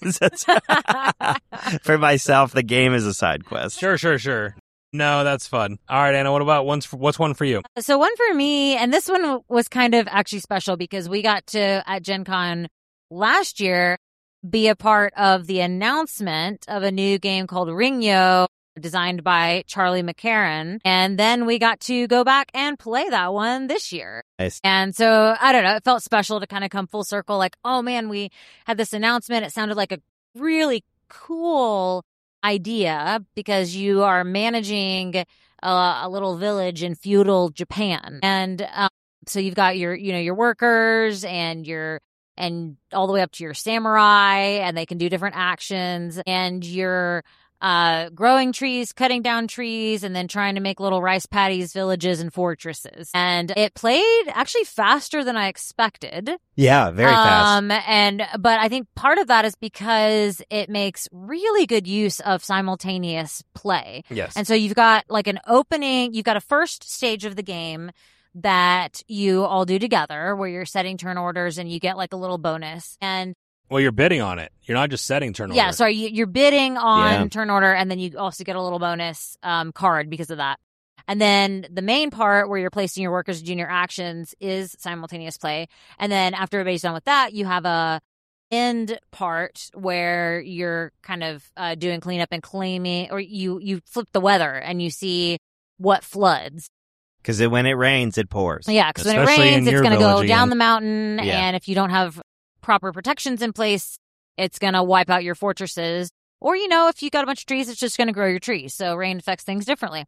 For myself, the game is a side quest. Sure. No, that's fun. All right, Anna, what about what's one for you? So one for me, and this one was kind of actually special because we got to, at Gen Con last year, be a part of the announcement of a new game called Ringyo, designed by Charlie McCarran. And then we got to go back and play that one this year. Nice. And so, I don't know, it felt special to kind of come full circle. Like, oh man, we had this announcement. It sounded like a really cool idea because you are managing a little village in feudal Japan, and so you've got your workers and all the way up to your samurai, and they can do different actions, and you're growing trees, cutting down trees, and then trying to make little rice paddies, villages, and fortresses. And it played actually faster than I expected. Yeah, very fast. But I think part of that is because it makes really good use of simultaneous play. Yes. And so you've got you've got a first stage of the game that you all do together where you're setting turn orders and you get like a little bonus. And well, you're bidding on it. You're not just setting turn order. Yeah, sorry. You're bidding on turn order, and then you also get a little bonus card because of that. And then the main part where you're placing your workers and doing your actions is simultaneous play. And then after everybody's done with that, you have a end part where you're kind of doing cleanup and claiming, or you flip the weather and you see what floods. Because when it rains, it pours. Yeah, because when it rains, it's going to go down the mountain, and if you don't have proper protections in place, it's going to wipe out your fortresses. Or, if you got a bunch of trees, it's just going to grow your trees. So rain affects things differently.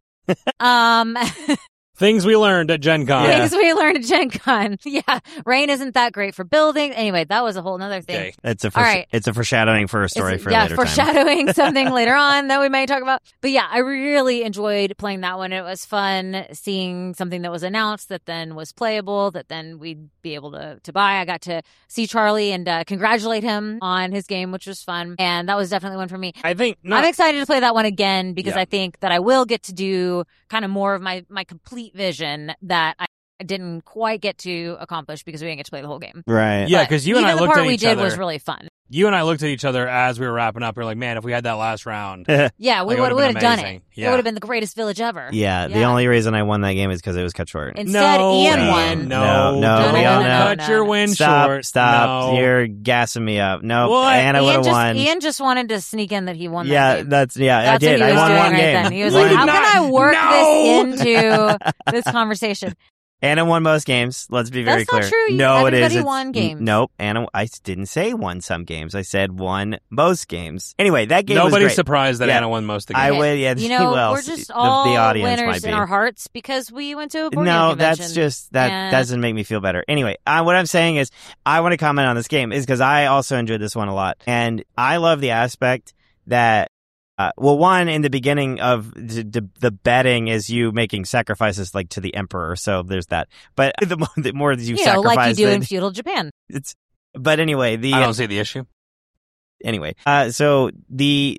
Things we learned at Gen Con. Things we learned at Gen Con. Yeah. Rain isn't that great for building. Anyway, that was a whole nother thing. Okay. It's a foreshadowing for a story for later foreshadowing time. Something later on that we may talk about. But yeah, I really enjoyed playing that one. It was fun seeing something that was announced that then was playable, that then we'd be able to buy. I got to see Charlie and congratulate him on his game, which was fun. And that was definitely one for me. I'm excited to play that one again because I think that I will get to do kind of more of my complete vision that I didn't quite get to accomplish because we didn't get to play the whole game. Right. Yeah, because you and I looked at each other. The part we did was really fun. You and I looked at each other as we were wrapping up. We were like, man, if we had that last round. Yeah, we would have done it. Yeah. It would have been the greatest village ever. Yeah, the only reason I won that game is because it was cut short. Instead, Ian won. No, we all know. Cut your win short. Stop. You're gassing me up. No, what? Anna would have won. Ian just wanted to sneak in that he won that game. That's I did. I won one game. He was like, how can I work this into this conversation? Anna won most games. Let's be very That's clear. not true. No, it is. Everybody It's- won games. Nope. Anna, I didn't say won some games. I said won most games. Anyway, that game was Nobody's great. surprised that Yeah. Anna won most of the I games. would, yeah. You know, well, we're just the all audience might winners be. in our hearts because we went to a board No, game convention. that's just that And- doesn't make me feel better. Anyway, what I'm saying is I want to comment on this game is because I also enjoyed this one a lot, and I love the aspect that. Well, one, in the beginning of the betting is you making sacrifices like to the emperor, so there's that. But the more you like sacrifice, you do in then feudal Japan. it's. But anyway, I don't see the issue. Anyway, so the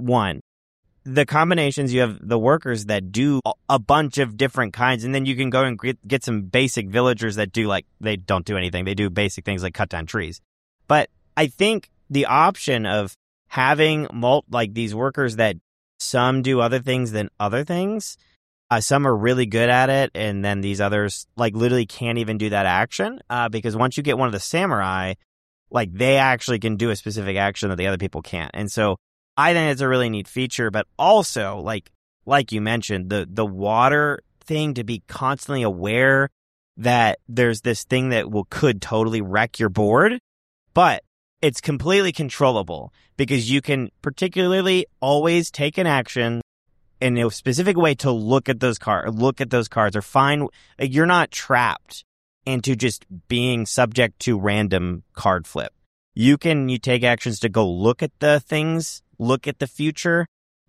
combinations, you have the workers that do a bunch of different kinds, and then you can go and get some basic villagers that do they don't do anything. They do basic things like cut down trees. But I think the option of having these workers that some do other things than other things, some are really good at it, and then these others literally can't even do that action because once you get one of the samurai, they actually can do a specific action that the other people can't. And so I think it's a really neat feature, but also like you mentioned, the water thing, to be constantly aware that there's this thing that could totally wreck your board, but it's completely controllable because you can particularly always take an action in a specific way to look at those cards or find. You're not trapped into just being subject to random card flip. You take actions to go look at the things, look at the future,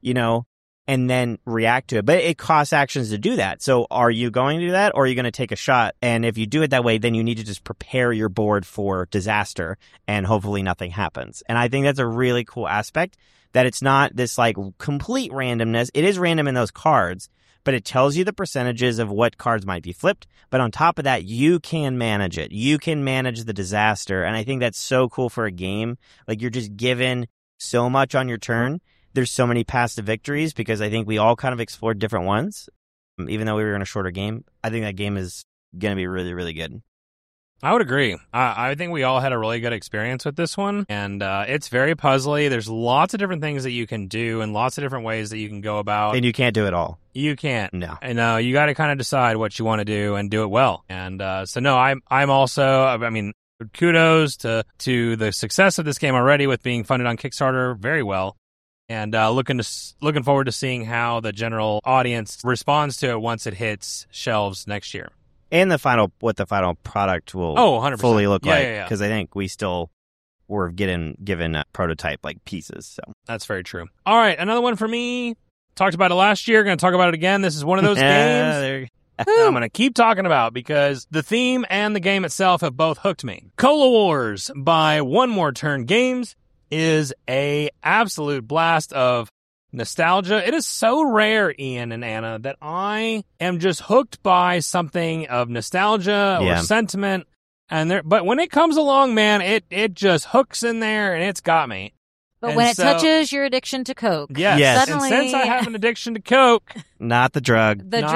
and then react to it. But it costs actions to do that. So are you going to do that, or are you going to take a shot? And if you do it that way, then you need to just prepare your board for disaster, and hopefully nothing happens. And I think that's a really cool aspect, that it's not this complete randomness. It is random in those cards, but it tells you the percentages of what cards might be flipped. But on top of that, you can manage it. You can manage the disaster. And I think that's so cool for a game. You're just given so much on your turn. There's so many paths to victories because I think we all kind of explored different ones. Even though we were in a shorter game, I think that game is going to be really, really good. I would agree. I think we all had a really good experience with this one, and it's very puzzly. There's lots of different things that you can do and lots of different ways that you can go about. And you can't do it all. You can't. No. And you got to kind of decide what you want to do and do it well. And so, no, I'm also, kudos to the success of this game already with being funded on Kickstarter very well. And looking forward to seeing how the general audience responds to it once it hits shelves next year. And what the final product will 100%. fully look like. Yeah. Because I think we still were given prototype pieces. So that's very true. All right, another one for me. Talked about it last year. Going to talk about it again. This is one of those games I'm going to keep talking about because the theme and the game itself have both hooked me. Cola Wars by One More Turn Games is a absolute blast of nostalgia. It is so rare, Ian and Anna, that I am just hooked by something of nostalgia or sentiment. But when it comes along, man, it just hooks in there and it's got me. But when it touches your addiction to Coke, yes. suddenly... And since I have an addiction to Coke, not the drug, the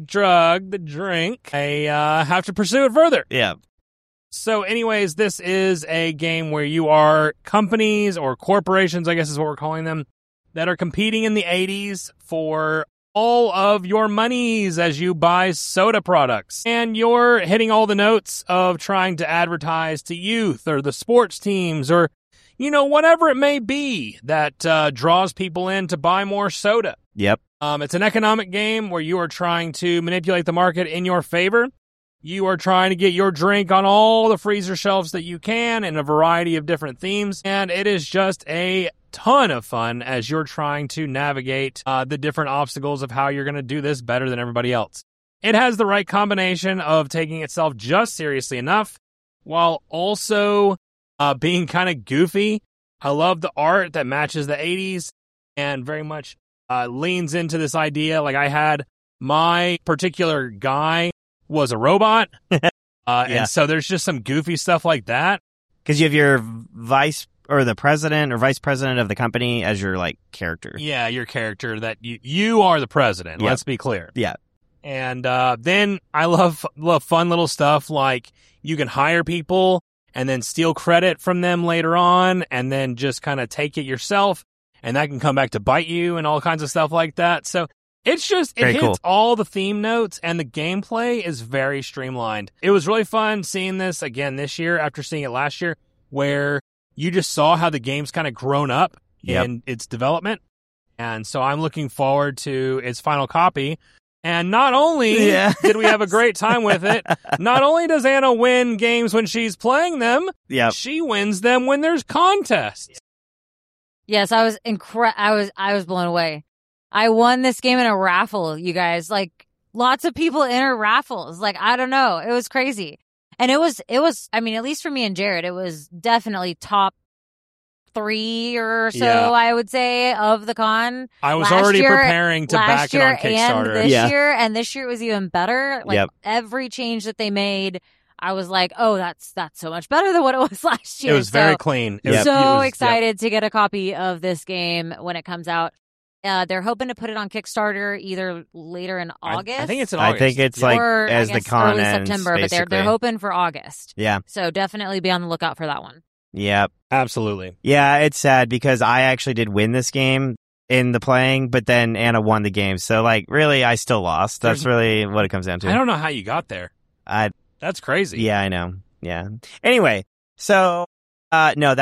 drink, I have to pursue it further. Yeah. So anyways, this is a game where you are companies or corporations, I guess is what we're calling them, that are competing in the 80s for all of your monies as you buy soda products. And you're hitting all the notes of trying to advertise to youth or the sports teams or, whatever it may be that draws people in to buy more soda. Yep. It's an economic game where you are trying to manipulate the market in your favor. You are trying to get your drink on all the freezer shelves that you can in a variety of different themes. And it is just a ton of fun as you're trying to navigate the different obstacles of how you're going to do this better than everybody else. It has the right combination of taking itself just seriously enough while also being kind of goofy. I love the art that matches the 80s and very much leans into this idea. I had my particular guy was a robot. And so there's just some goofy stuff like that. Because you have your vice president of the company as your character. Yeah, your character that you are the president. Yep. Let's be clear. Yeah. And then I love fun little stuff like you can hire people and then steal credit from them later on and then just kind of take it yourself. And that can come back to bite you and all kinds of stuff like that. So It's just, it Very hits cool. all the theme notes, and the gameplay is very streamlined. It was really fun seeing this again this year after seeing it last year, where you just saw how the game's kind of grown up in its development. And so I'm looking forward to its final copy. And not only did we have a great time with it, not only does Anna win games when she's playing them, she wins them when there's contests. Yes, I was blown away. I won this game in a raffle, you guys. Like, lots of people enter raffles. Like, I don't know. It was crazy. And it was, I mean, at least for me and Jared, it was definitely top 3 or so, I would say, of the con. I was already preparing to back it on Kickstarter. And this year it was even better. Like, every change that they made, I was like, oh, that's so much better than what it was last year. It was very clean. Excited to get a copy of this game when it comes out. They're hoping to put it on Kickstarter either later in August. I think it's in August. I think it's like as the con early ends, September, basically. but they're hoping for August. Yeah. So definitely be on the lookout for that one. Yep. Absolutely. Yeah, it's sad because I actually did win this game in the playing, but then Anna won the game. So, like, really, I still lost. That's really what it comes down to. I don't know how you got there. That's crazy. Yeah, I know. Yeah. Anyway, so, no,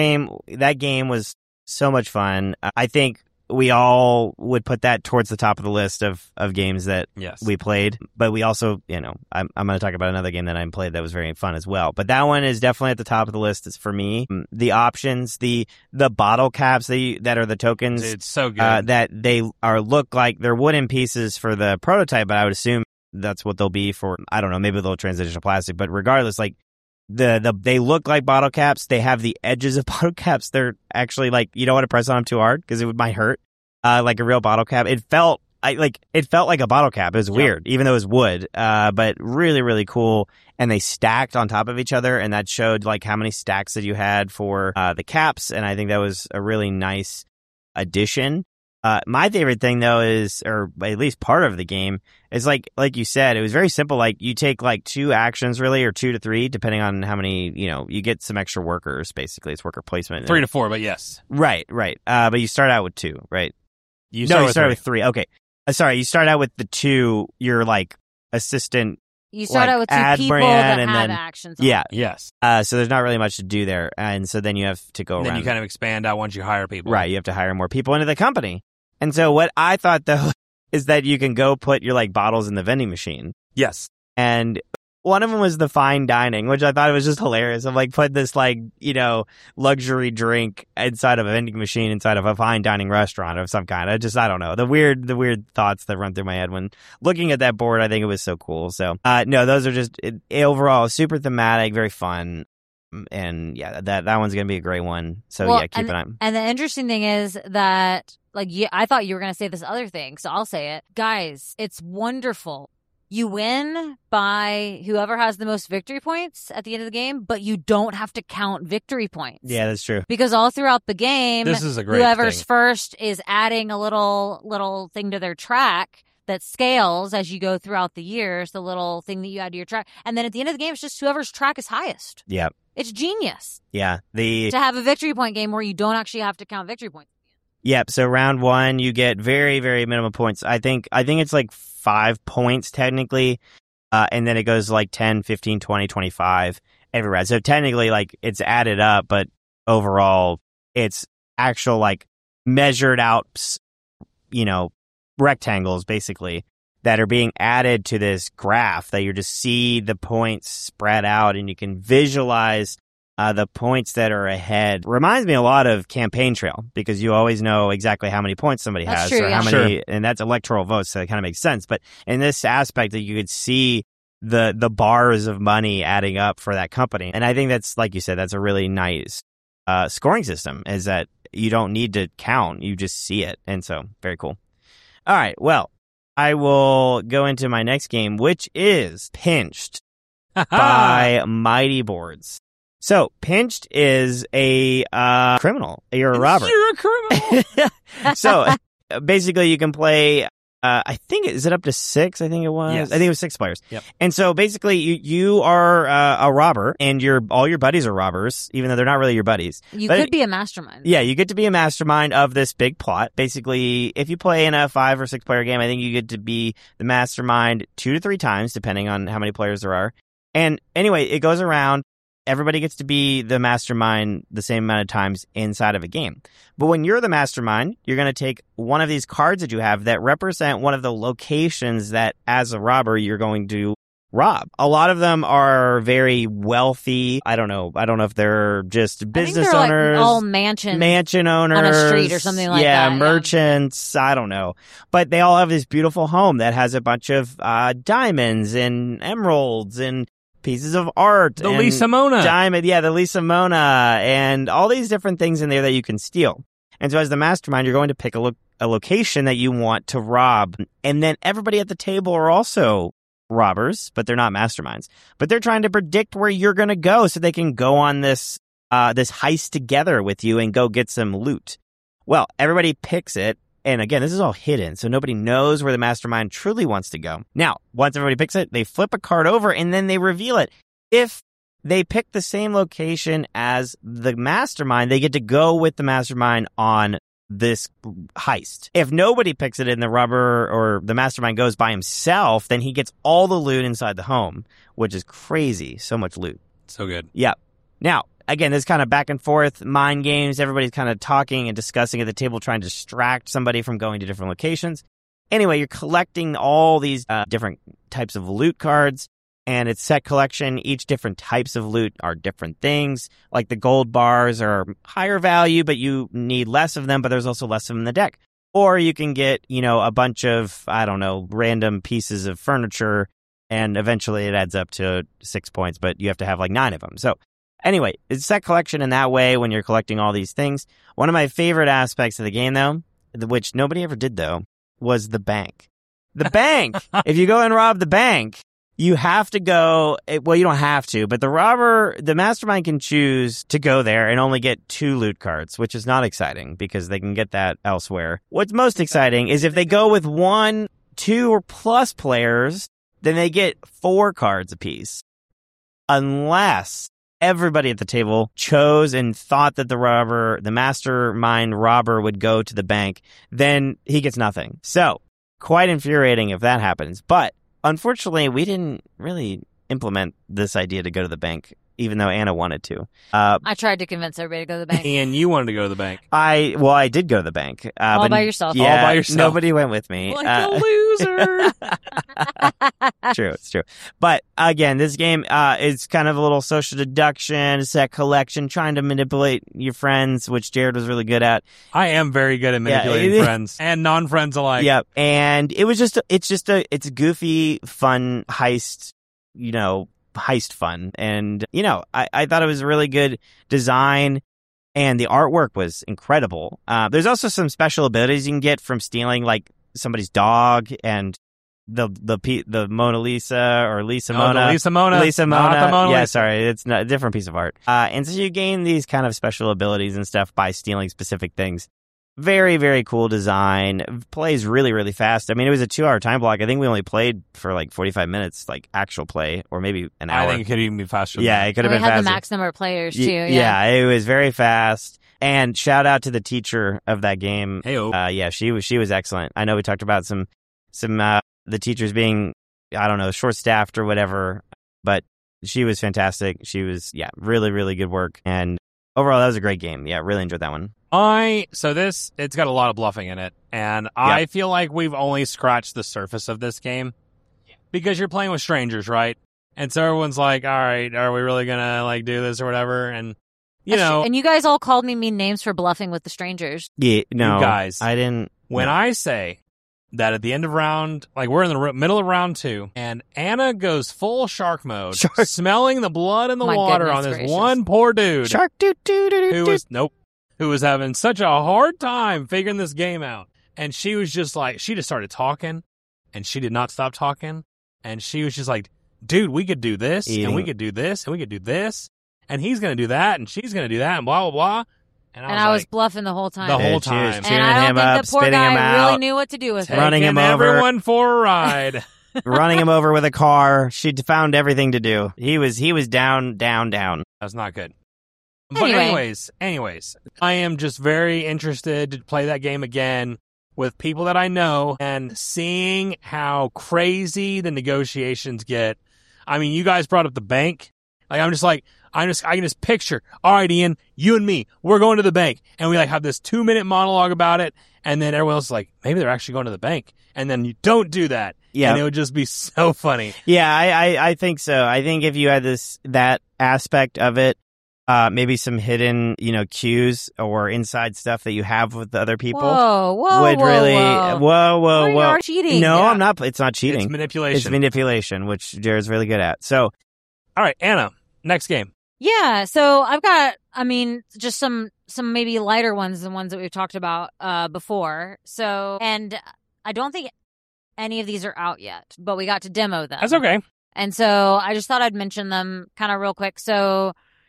that game was so much fun. I think we all would put that towards the top of the list of games that we played. But we also, I'm going to talk about another game that I played that was very fun as well. But that one is definitely at the top of the list. It's for me. The options, the bottle caps that are the tokens. It's so good. That they look like they're wooden pieces for the prototype, but I would assume that's what they'll be for, I don't know, maybe they'll transition to plastic. But regardless, like, they look like bottle caps. They have the edges of bottle caps. They're actually like, you don't want to press on them too hard because it might hurt. Like a real bottle cap. It felt like a bottle cap. It was weird, even though it was wood. But really, really cool. And they stacked on top of each other, and that showed like how many stacks that you had for the caps. And I think that was a really nice addition. My favorite thing though is, or at least part of the game, is like you said, it was very simple. Like, you take like 2 actions really, or 2 to 3, depending on how many, you get some extra workers. Basically, it's worker placement. 3 to 4, but yes. Right. But you start out with 2, right? You start with 3. Okay. Sorry, you start out with the 2. You're like assistant. You start out with 2 people that have actions. Yes. So there's not really much to do there, and so then you have to go around. Then you kind of expand out once you hire people. Right. You have to hire more people into the company. And so what I thought though is that you can go put your like bottles in the vending machine. Yes. And one of them was the fine dining, which I thought was just hilarious. I'm like, put this like, luxury drink inside of a vending machine inside of a fine dining restaurant of some kind. I don't know. The weird thoughts that run through my head when looking at that board. I think it was so cool. So, no, those are just overall super thematic, very fun. And yeah, that one's going to be a great one. So keep an eye. And the interesting thing is that, like, I thought you were going to say this other thing, so I'll say it. Guys, it's wonderful. You win by whoever has the most victory points at the end of the game, but you don't have to count victory points. Yeah, that's true. Because all throughout the game, this is a great whoever's thing. first is adding a little thing to their track that scales as you go throughout the years, the little thing that you add to your track. And then at the end of the game, it's just whoever's track is highest. Yeah. It's genius. Yeah. To have a victory point game where you don't actually have to count victory points. Yep. So round 1, you get very, very minimum points. I think it's like 5 points technically. And then it goes like 10, 15, 20, 25 every round. So technically, like, it's added up, but overall it's actual like measured out, rectangles basically that are being added to this graph that you just see the points spread out, and you can visualize the points that are ahead. Reminds me a lot of Campaign Trail, because you always know exactly how many points somebody has, true, or how yeah. many, and that's electoral votes, so it kind of makes sense. But in this aspect, that you could see the bars of money adding up for that company, and I think that's, like you said, that's a really nice scoring system. Is that you don't need to count, you just see it, and so very cool. All right, well, I will go into my next game, which is Pinched by Mighty Boards. So, Pinched is a criminal. You're a robber. You're a criminal. So, basically, you can play I think, is it up to 6? I think it was. Yes. I think it was 6 players. Yep. And so basically you are a robber and all your buddies are robbers, even though they're not really your buddies. You But could be a mastermind. Yeah, you get to be a mastermind of this big plot. Basically, if you play in a 5 or 6 player game, I think you get to be the mastermind 2 to 3 times, depending on how many players there are. And anyway, it goes around. Everybody gets to be the mastermind the same amount of times inside of a game. But when you're the mastermind, you're going to take one of these cards that you have that represent one of the locations that, as a robber, you're going to rob. A lot of them are very wealthy. I don't know if they're just business owners. Like all mansion owners. On a street or something like that. Yeah, merchants. I don't know. But they all have this beautiful home that has a bunch of diamonds and emeralds and pieces of art. The Lisa Mona. Diamond, yeah, the Lisa Mona, and all these different things in there that you can steal. And so as the mastermind, you're going to pick a location that you want to rob. And then everybody at the table are also robbers, but they're not masterminds. But they're trying to predict where you're going to go so they can go on this heist together with you and go get some loot. Well, everybody picks it. And again, this is all hidden, so nobody knows where the mastermind truly wants to go. Now, once everybody picks it, they flip a card over and then they reveal it. If they pick the same location as the mastermind, they get to go with the mastermind on this heist. If nobody picks it and the robber or the mastermind goes by himself, then he gets all the loot inside the home, which is crazy. So much loot. So good. Yeah. Now, again, this kind of back and forth mind games. Everybody's kind of talking and discussing at the table, trying to distract somebody from going to different locations. Anyway, you're collecting all these different types of loot cards, and it's set collection. Each different types of loot are different things. Like the gold bars are higher value, but you need less of them, but there's also less of them in the deck. Or you can get, a bunch of, random pieces of furniture, and eventually it adds up to 6 points, but you have to have like 9 of them. So anyway, it's set collection in that way when you're collecting all these things. One of my favorite aspects of the game, though, which nobody ever did, though, was the bank. The bank! If you go and rob the bank, you have to go, well, you don't have to, but the mastermind can choose to go there and only get 2 loot cards, which is not exciting because they can get that elsewhere. What's most exciting is if they go with 1, 2, or plus players, then they get 4 cards apiece. Unless everybody at the table chose and thought that the mastermind robber would go to the bank, then he gets nothing. So, quite infuriating if that happens. But, unfortunately, we didn't really implement this idea to go to the bank, even though Anna wanted to. I tried to convince everybody to go to the bank. And you wanted to go to the bank. I did go to the bank. All by yourself. Yeah, All by yourself. Nobody went with me. Like a loser. True, it's true. But again, this game is kind of a little social deduction, set collection, trying to manipulate your friends, which Jared was really good at. I am very good at manipulating friends and non-friends alike. Yep. And it was it's goofy, fun heist, heist fun. And, I thought it was a really good design. And the artwork was incredible. There's also some special abilities you can get from stealing, like, somebody's dog and the Mona Lisa or Lisa Mona. The Lisa Mona. Lisa Not Mona. the Mona Yeah, Lisa. sorry. It's a different piece of art. And so you gain these kind of special abilities and stuff by stealing specific things. Very, very cool design. Plays really, really fast. I mean, it was a 2-hour time block. I think we only played for like 45 minutes, like actual play, or maybe an hour. I think it could even be faster. Yeah, it could have We been had faster. the max number of players, too. Yeah, it was very fast. And shout out to the teacher of that game. Hey-o. Yeah, she was excellent. I know we talked about some the teachers being, short-staffed or whatever, but she was fantastic. She was, really, really good work. And overall, that was a great game. Yeah, really enjoyed that one. It's got a lot of bluffing in it, and I feel like we've only scratched the surface of this game because you're playing with strangers, right? And so everyone's like, all right, are we really gonna like do this or whatever? And And you guys all called me mean names for bluffing with the strangers. Yeah, no, you guys, I didn't. When I say that at the end of round, like we're in the middle of round 2, and Anna goes full shark mode, smelling the blood in the My water goodness on this gracious. one poor dude. Shark Who was having such a hard time figuring this game out. And she was just like, she just started talking, and she did not stop talking. And she was just like, dude, we could do this, and we could do this, and we could do this, and he's going to do that, and she's going to do that, and blah, blah, blah. And I was bluffing the whole time. The whole Yeah, she was time. cheering and I him don't think up, the poor spitting him guy really out, knew what to do with it. running him Taking over. everyone for a ride. running him over with a car. She found everything to do. He was down. That's not good. But Anyway. anyways, I am just very interested to play that game again with people that I know and seeing how crazy the negotiations get. I mean, you guys brought up the bank. I can just picture, all right, Ian, you and me, we're going to the bank. And we have this 2-minute monologue about it. And then everyone else is like, maybe they're actually going to the bank. And then you don't do that. Yeah. And it would just be so funny. Yeah, I think so. I think if you had that aspect of it, maybe some hidden, cues or inside stuff that you have with the other people would really. Whoa. You are cheating. No, Yeah. I'm not. It's not cheating. It's manipulation. It's manipulation, which Jared's really good at. So, All right, Anna, next game. Yeah, so I've got, just some maybe lighter ones than ones that we've talked about before. So, and I don't think any of these are out yet, but we got to demo them. That's okay. And so I just thought I'd mention them kind of real quick. So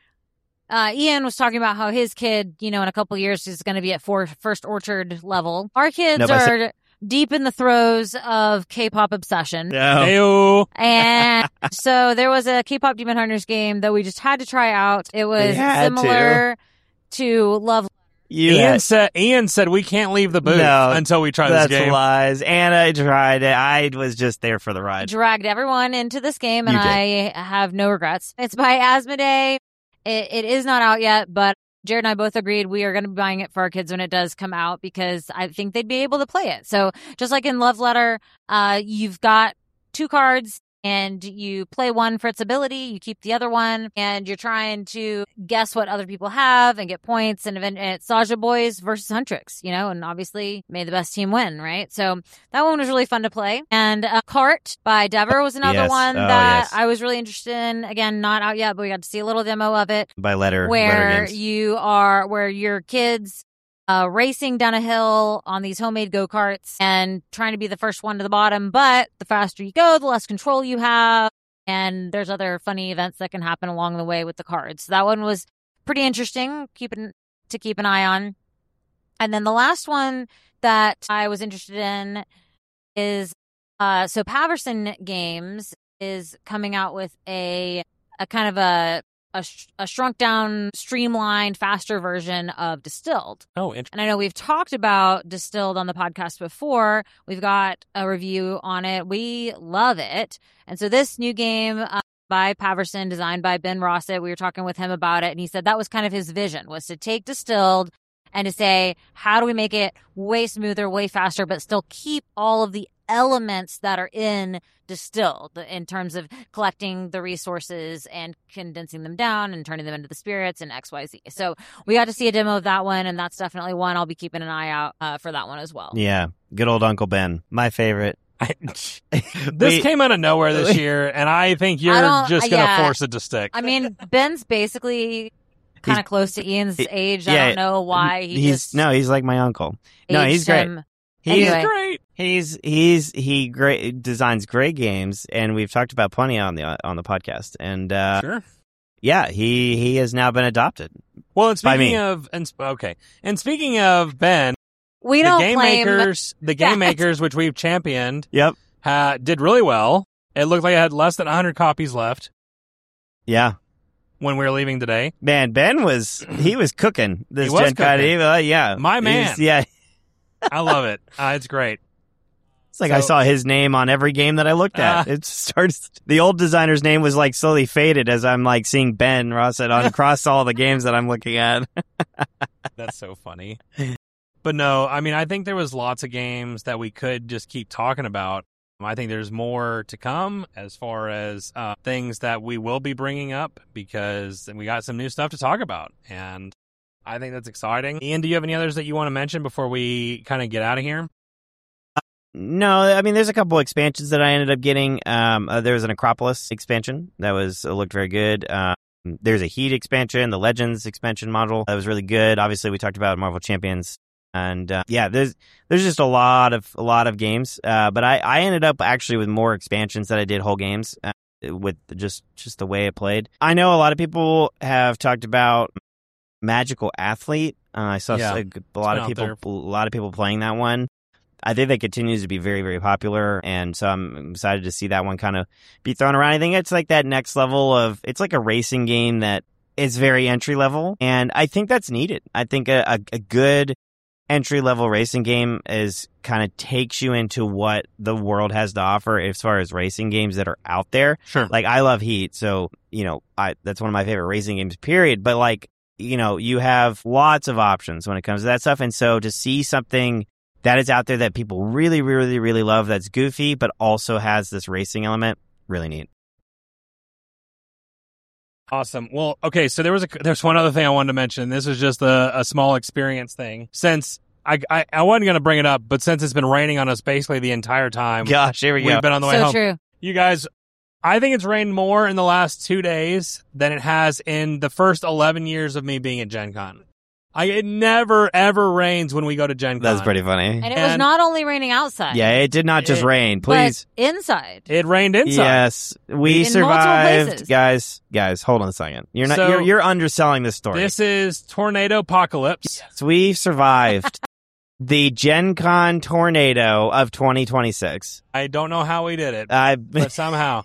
Ian was talking about how his kid, in a couple years is going to be at First Orchard level. Our kids are deep in the throes of K-pop obsession. Heyo. And so there was a K-pop Demon Hunters game that we just had to try out. It was similar to Love. Ian said we can't leave the booth until we try this game. That's lies. Anna tried it. I was just there for the ride. Dragged everyone into this game, and I have no regrets. It's by Asmodee. It is not out yet, but Jared and I both agreed we are going to be buying it for our kids when it does come out because I think they'd be able to play it. So just like in Love Letter, you've got 2 cards and you play one for its ability, you keep the other one, and you're trying to guess what other people have and get points. And it's Saja Boys versus Huntrix, and obviously may the best team win, right? So that one was really fun to play. And Cart by Dever was another one that I was really interested in. Again, not out yet, but we got to see a little demo of it. By letter. Where where your kids racing down a hill on these homemade go-karts and trying to be the first one to the bottom. But the faster you go, the less control you have. And there's other funny events that can happen along the way with the cards. So that one was pretty interesting to keep an eye on. And then the last one that I was interested in is, so Paverson Games is coming out with a kind of a shrunk down, streamlined, faster version of Distilled. Oh, interesting. And I know we've talked about Distilled on the podcast before. We've got a review on it. We love it. And so this new game by Paverson, designed by Ben Rossett, we were talking with him about it, and he said that was kind of his vision, was to take Distilled and to say, how do we make it way smoother, way faster, but still keep all of the elements that are in Distilled in terms of collecting the resources and condensing them down and turning them into the spirits and XYZ. So we got to see a demo of that one, and that's definitely one I'll be keeping an eye out for that one as well. Yeah, good old Uncle Ben, my favorite. This came out of nowhere this year, and I think you're just going to force it to stick. I mean, Ben's basically kind of close to Ian's age. I don't know why he's like my uncle. No, he's great. He's great. He designs great games, and we've talked about plenty on the podcast. And sure. Yeah, he has now been adopted. Well, and speaking of Ben, we don't claim the game makers, which we've championed, yep, did really well. It looked like it had less than 100 copies left. Yeah. When we were leaving today, man, Ben was cooking this Gen Con. Yeah, my man. Yeah. I love it. It's great. It's like I saw his name on every game that I looked at. It starts. The old designer's name was like slowly faded as I'm like seeing Ben Rossett on across all the games that I'm looking at. That's so funny. But no, I mean, I think there was lots of games that we could just keep talking about. I think there's more to come as far as things that we will be bringing up because we got some new stuff to talk about. And I think that's exciting. Ian, do you have any others that you want to mention before we kind of get out of here? No, I mean, there's a couple expansions that I ended up getting. There was an Acropolis expansion that looked very good. There's a Heat expansion, the Legends expansion module that was really good. Obviously, we talked about Marvel Champions, and there's just a lot of games. But I ended up actually with more expansions than I did whole games with just the way it played. I know a lot of people have talked about Magical Athlete I saw Yeah, a lot of been out people, a lot of people playing that one. I think that continues to be very, very popular, and so I'm excited to see that one kind of be thrown around. I think it's like that next level of, it's like a racing game that is very entry level, and I think that's needed. I think a good entry level racing game is kind of takes you into what the world has to offer as far as racing games that are out there. Sure. Like, I love Heat, so that's one of my favorite racing games, period. But like, you have lots of options when it comes to that stuff, and so to see something that is out there that people really, really, really love, that's goofy, but also has this racing element, really neat. Awesome. Well, okay, so there's one other thing I wanted to mention. This is just a small experience thing. Since I wasn't going to bring it up, but since it's been raining on us basically the entire time. Gosh, here we go. We've been on the way So home. true. You guys, I think it's rained more in the last 2 days than it has in the first 11 years of me being at Gen Con. It never, ever rains when we go to Gen Con. That's pretty funny. And it was And- not only raining outside. Yeah, it did not just rain. Please. But inside. It rained inside. Yes, we In multiple survived, places. guys. Hold on a second. You're not. So- you're underselling this story. This is Tornado Apocalypse. So we survived the Gen Con tornado of 2026. I don't know how we did it, I but somehow.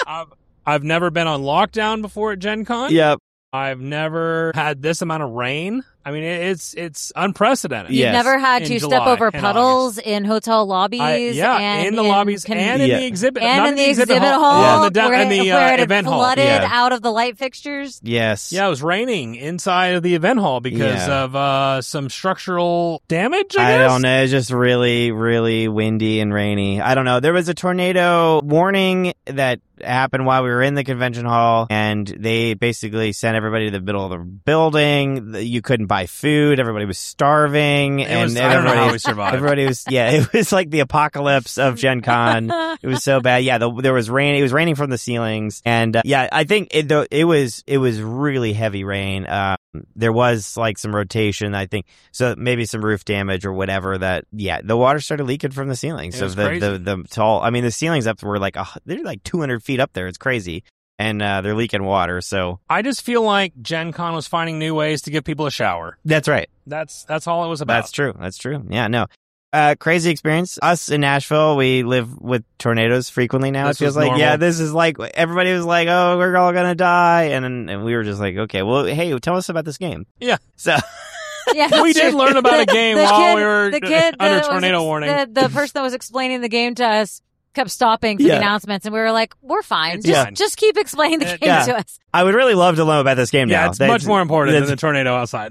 I've never been on lockdown before at Gen Con. yep. I've never had this amount of rain. I mean, it's unprecedented. Yeah. You've Yes. never had In to July step over and puddles in hotel lobbies. and in the lobbies and in Yeah. the exhibit, and not in the exhibit hall, Yeah. in the, where, in the where it had event hall. flooded Yeah. out of the light fixtures. Yes. Yeah, it was raining inside of the event hall because Yeah. of some structural damage. I I guess. don't know. It's just really, really windy and rainy. I don't know. There was a tornado warning that happened while we were in the convention hall, and they basically sent everybody to the middle of the building. You couldn't buy food. Everybody was starving, It and was, I don't know how we survived. everybody was. Yeah, it was like the apocalypse of Gen Con. It was so bad. Yeah, there was rain. It was raining from the ceilings, and yeah, I think it was really heavy rain. There was like some rotation, I think, so maybe some roof damage or whatever. That the water started leaking from the ceilings. It So was the crazy. tall. I mean, the ceilings up were like they're like 200 feet up there. It's crazy, and they're leaking water. So I just feel like Gen Con was finding new ways to give people a shower. that's right. That's all it was about. That's true. That's true. Yeah. No. Crazy experience. Us in Nashville, we live with tornadoes frequently now. This It feels was like, normal. this is like, everybody was like, oh, we're all gonna die. And we were just like, okay, well, hey, tell us about this game. Yeah. So, Yeah, We that's did true. learn about a game while we were the kid under that was tornado warning. The person that was explaining the game to us kept stopping for Yeah. the announcements, and we were like, "We're fine. It's Just fine. just keep explaining the game Yeah. to us." I would really love to know about this game Yeah, now. it's much more important than the tornado outside.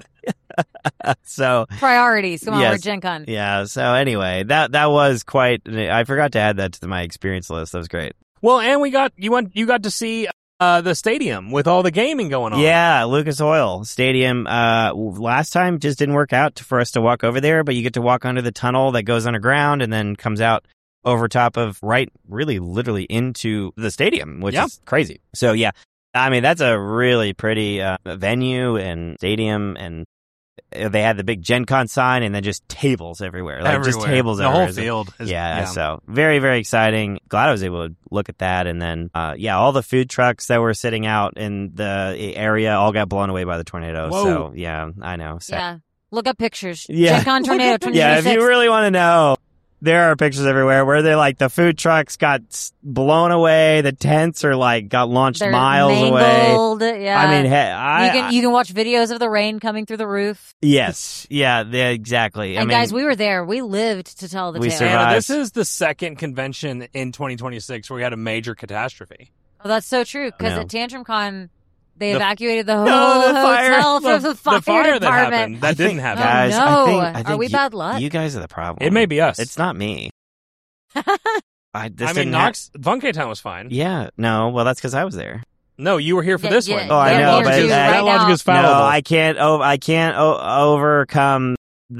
So, Priorities. Come on, Yes. we're Gen Con. yeah. So anyway, that was quite, I forgot to add that to my experience list. That was great. Well, and you got to see the stadium with all the gaming going on. Yeah, Lucas Oil Stadium. Last time just didn't work out for us to walk over there, but you get to walk under the tunnel that goes underground and then comes out over top of really literally into the stadium, which Yep. is crazy. So yeah, I mean, that's a really pretty venue and stadium, and they had the big Gen Con sign and then just tables everywhere, like just Everywhere. tables The everywhere. whole field. Is, Yeah, so very, very exciting. Glad I was able to look at that. And then, all the food trucks that were sitting out in the area all got blown away by the tornado. Whoa. So, yeah, I know. So, Yeah. Look up pictures. Yeah. Gen Con tornado 2026. yeah, if you really want to know, there are pictures everywhere where they're like the food trucks got blown away, the tents are like got launched They're miles away. mangled. Yeah. I mean, you can watch videos of the rain coming through the roof. yes, yeah, exactly. And I mean, guys, we were there. We lived to tell the We tale. survived. Anna, this is the second convention in 2026 where we had a major catastrophe. Oh, that's so true. Because No. at Tantrum Con, they The- evacuated the whole No, the fire. hotel from the fire, that department. happened. That didn't happen. guys, Oh, I no. think Are we you- bad luck? You guys are the problem. It may be us. It's not me. This I didn't mean, hap- Knox, Funky Town was fine. Yeah, no, well, that's because I was there. No, you were here for Yeah, this yeah, one. Oh, I they're know, here but too that right logic now. is fallible. No, I can't. I can't overcome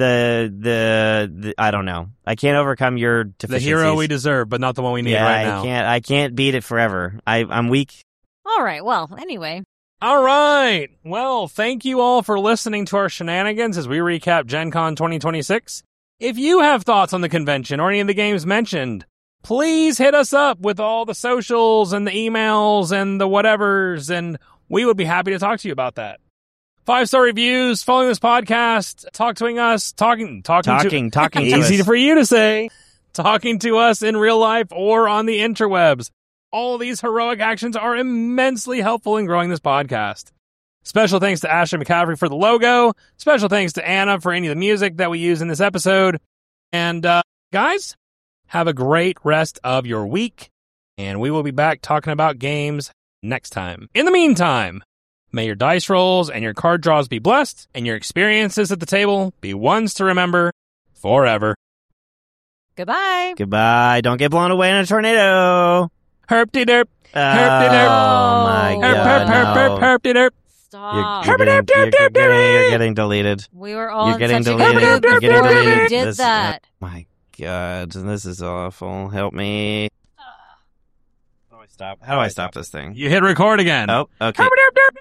the. I don't know. I can't overcome your The deficiencies. hero we deserve, but not the one we need yeah, right now. I can't beat it forever. I'm weak. All right. Well, anyway. All right. Well, thank you all for listening to our shenanigans as we recap Gen Con 2026. If you have thoughts on the convention or any of the games mentioned, please hit us up with all the socials and the emails and the whatevers, and we would be happy to talk to you about that. 5-star reviews, following this podcast, talking to Easy us. For you to say, talking to us in real life or on the interwebs. All of these heroic actions are immensely helpful in growing this podcast. Special thanks to Ashley McCaffrey for the logo. Special thanks to Anna for any of the music that we use in this episode. And guys, have a great rest of your week. And we will be back talking about games next time. In the meantime, may your dice rolls and your card draws be blessed, and your experiences at the table be ones to remember forever. Goodbye. Goodbye. Don't get blown away in a tornado. Herp-de-derp. Oh Herp-de-derp. my Oh. god. No. Herp-de-derp. Stop. You're getting deleted. We were all You're in getting such a deleted. good You're mood getting before you deleted. did This- that. My god, this is awful. Help me. How do I stop? How do I stop this thing? You hit record again. Oh, okay. Herp-de-derp.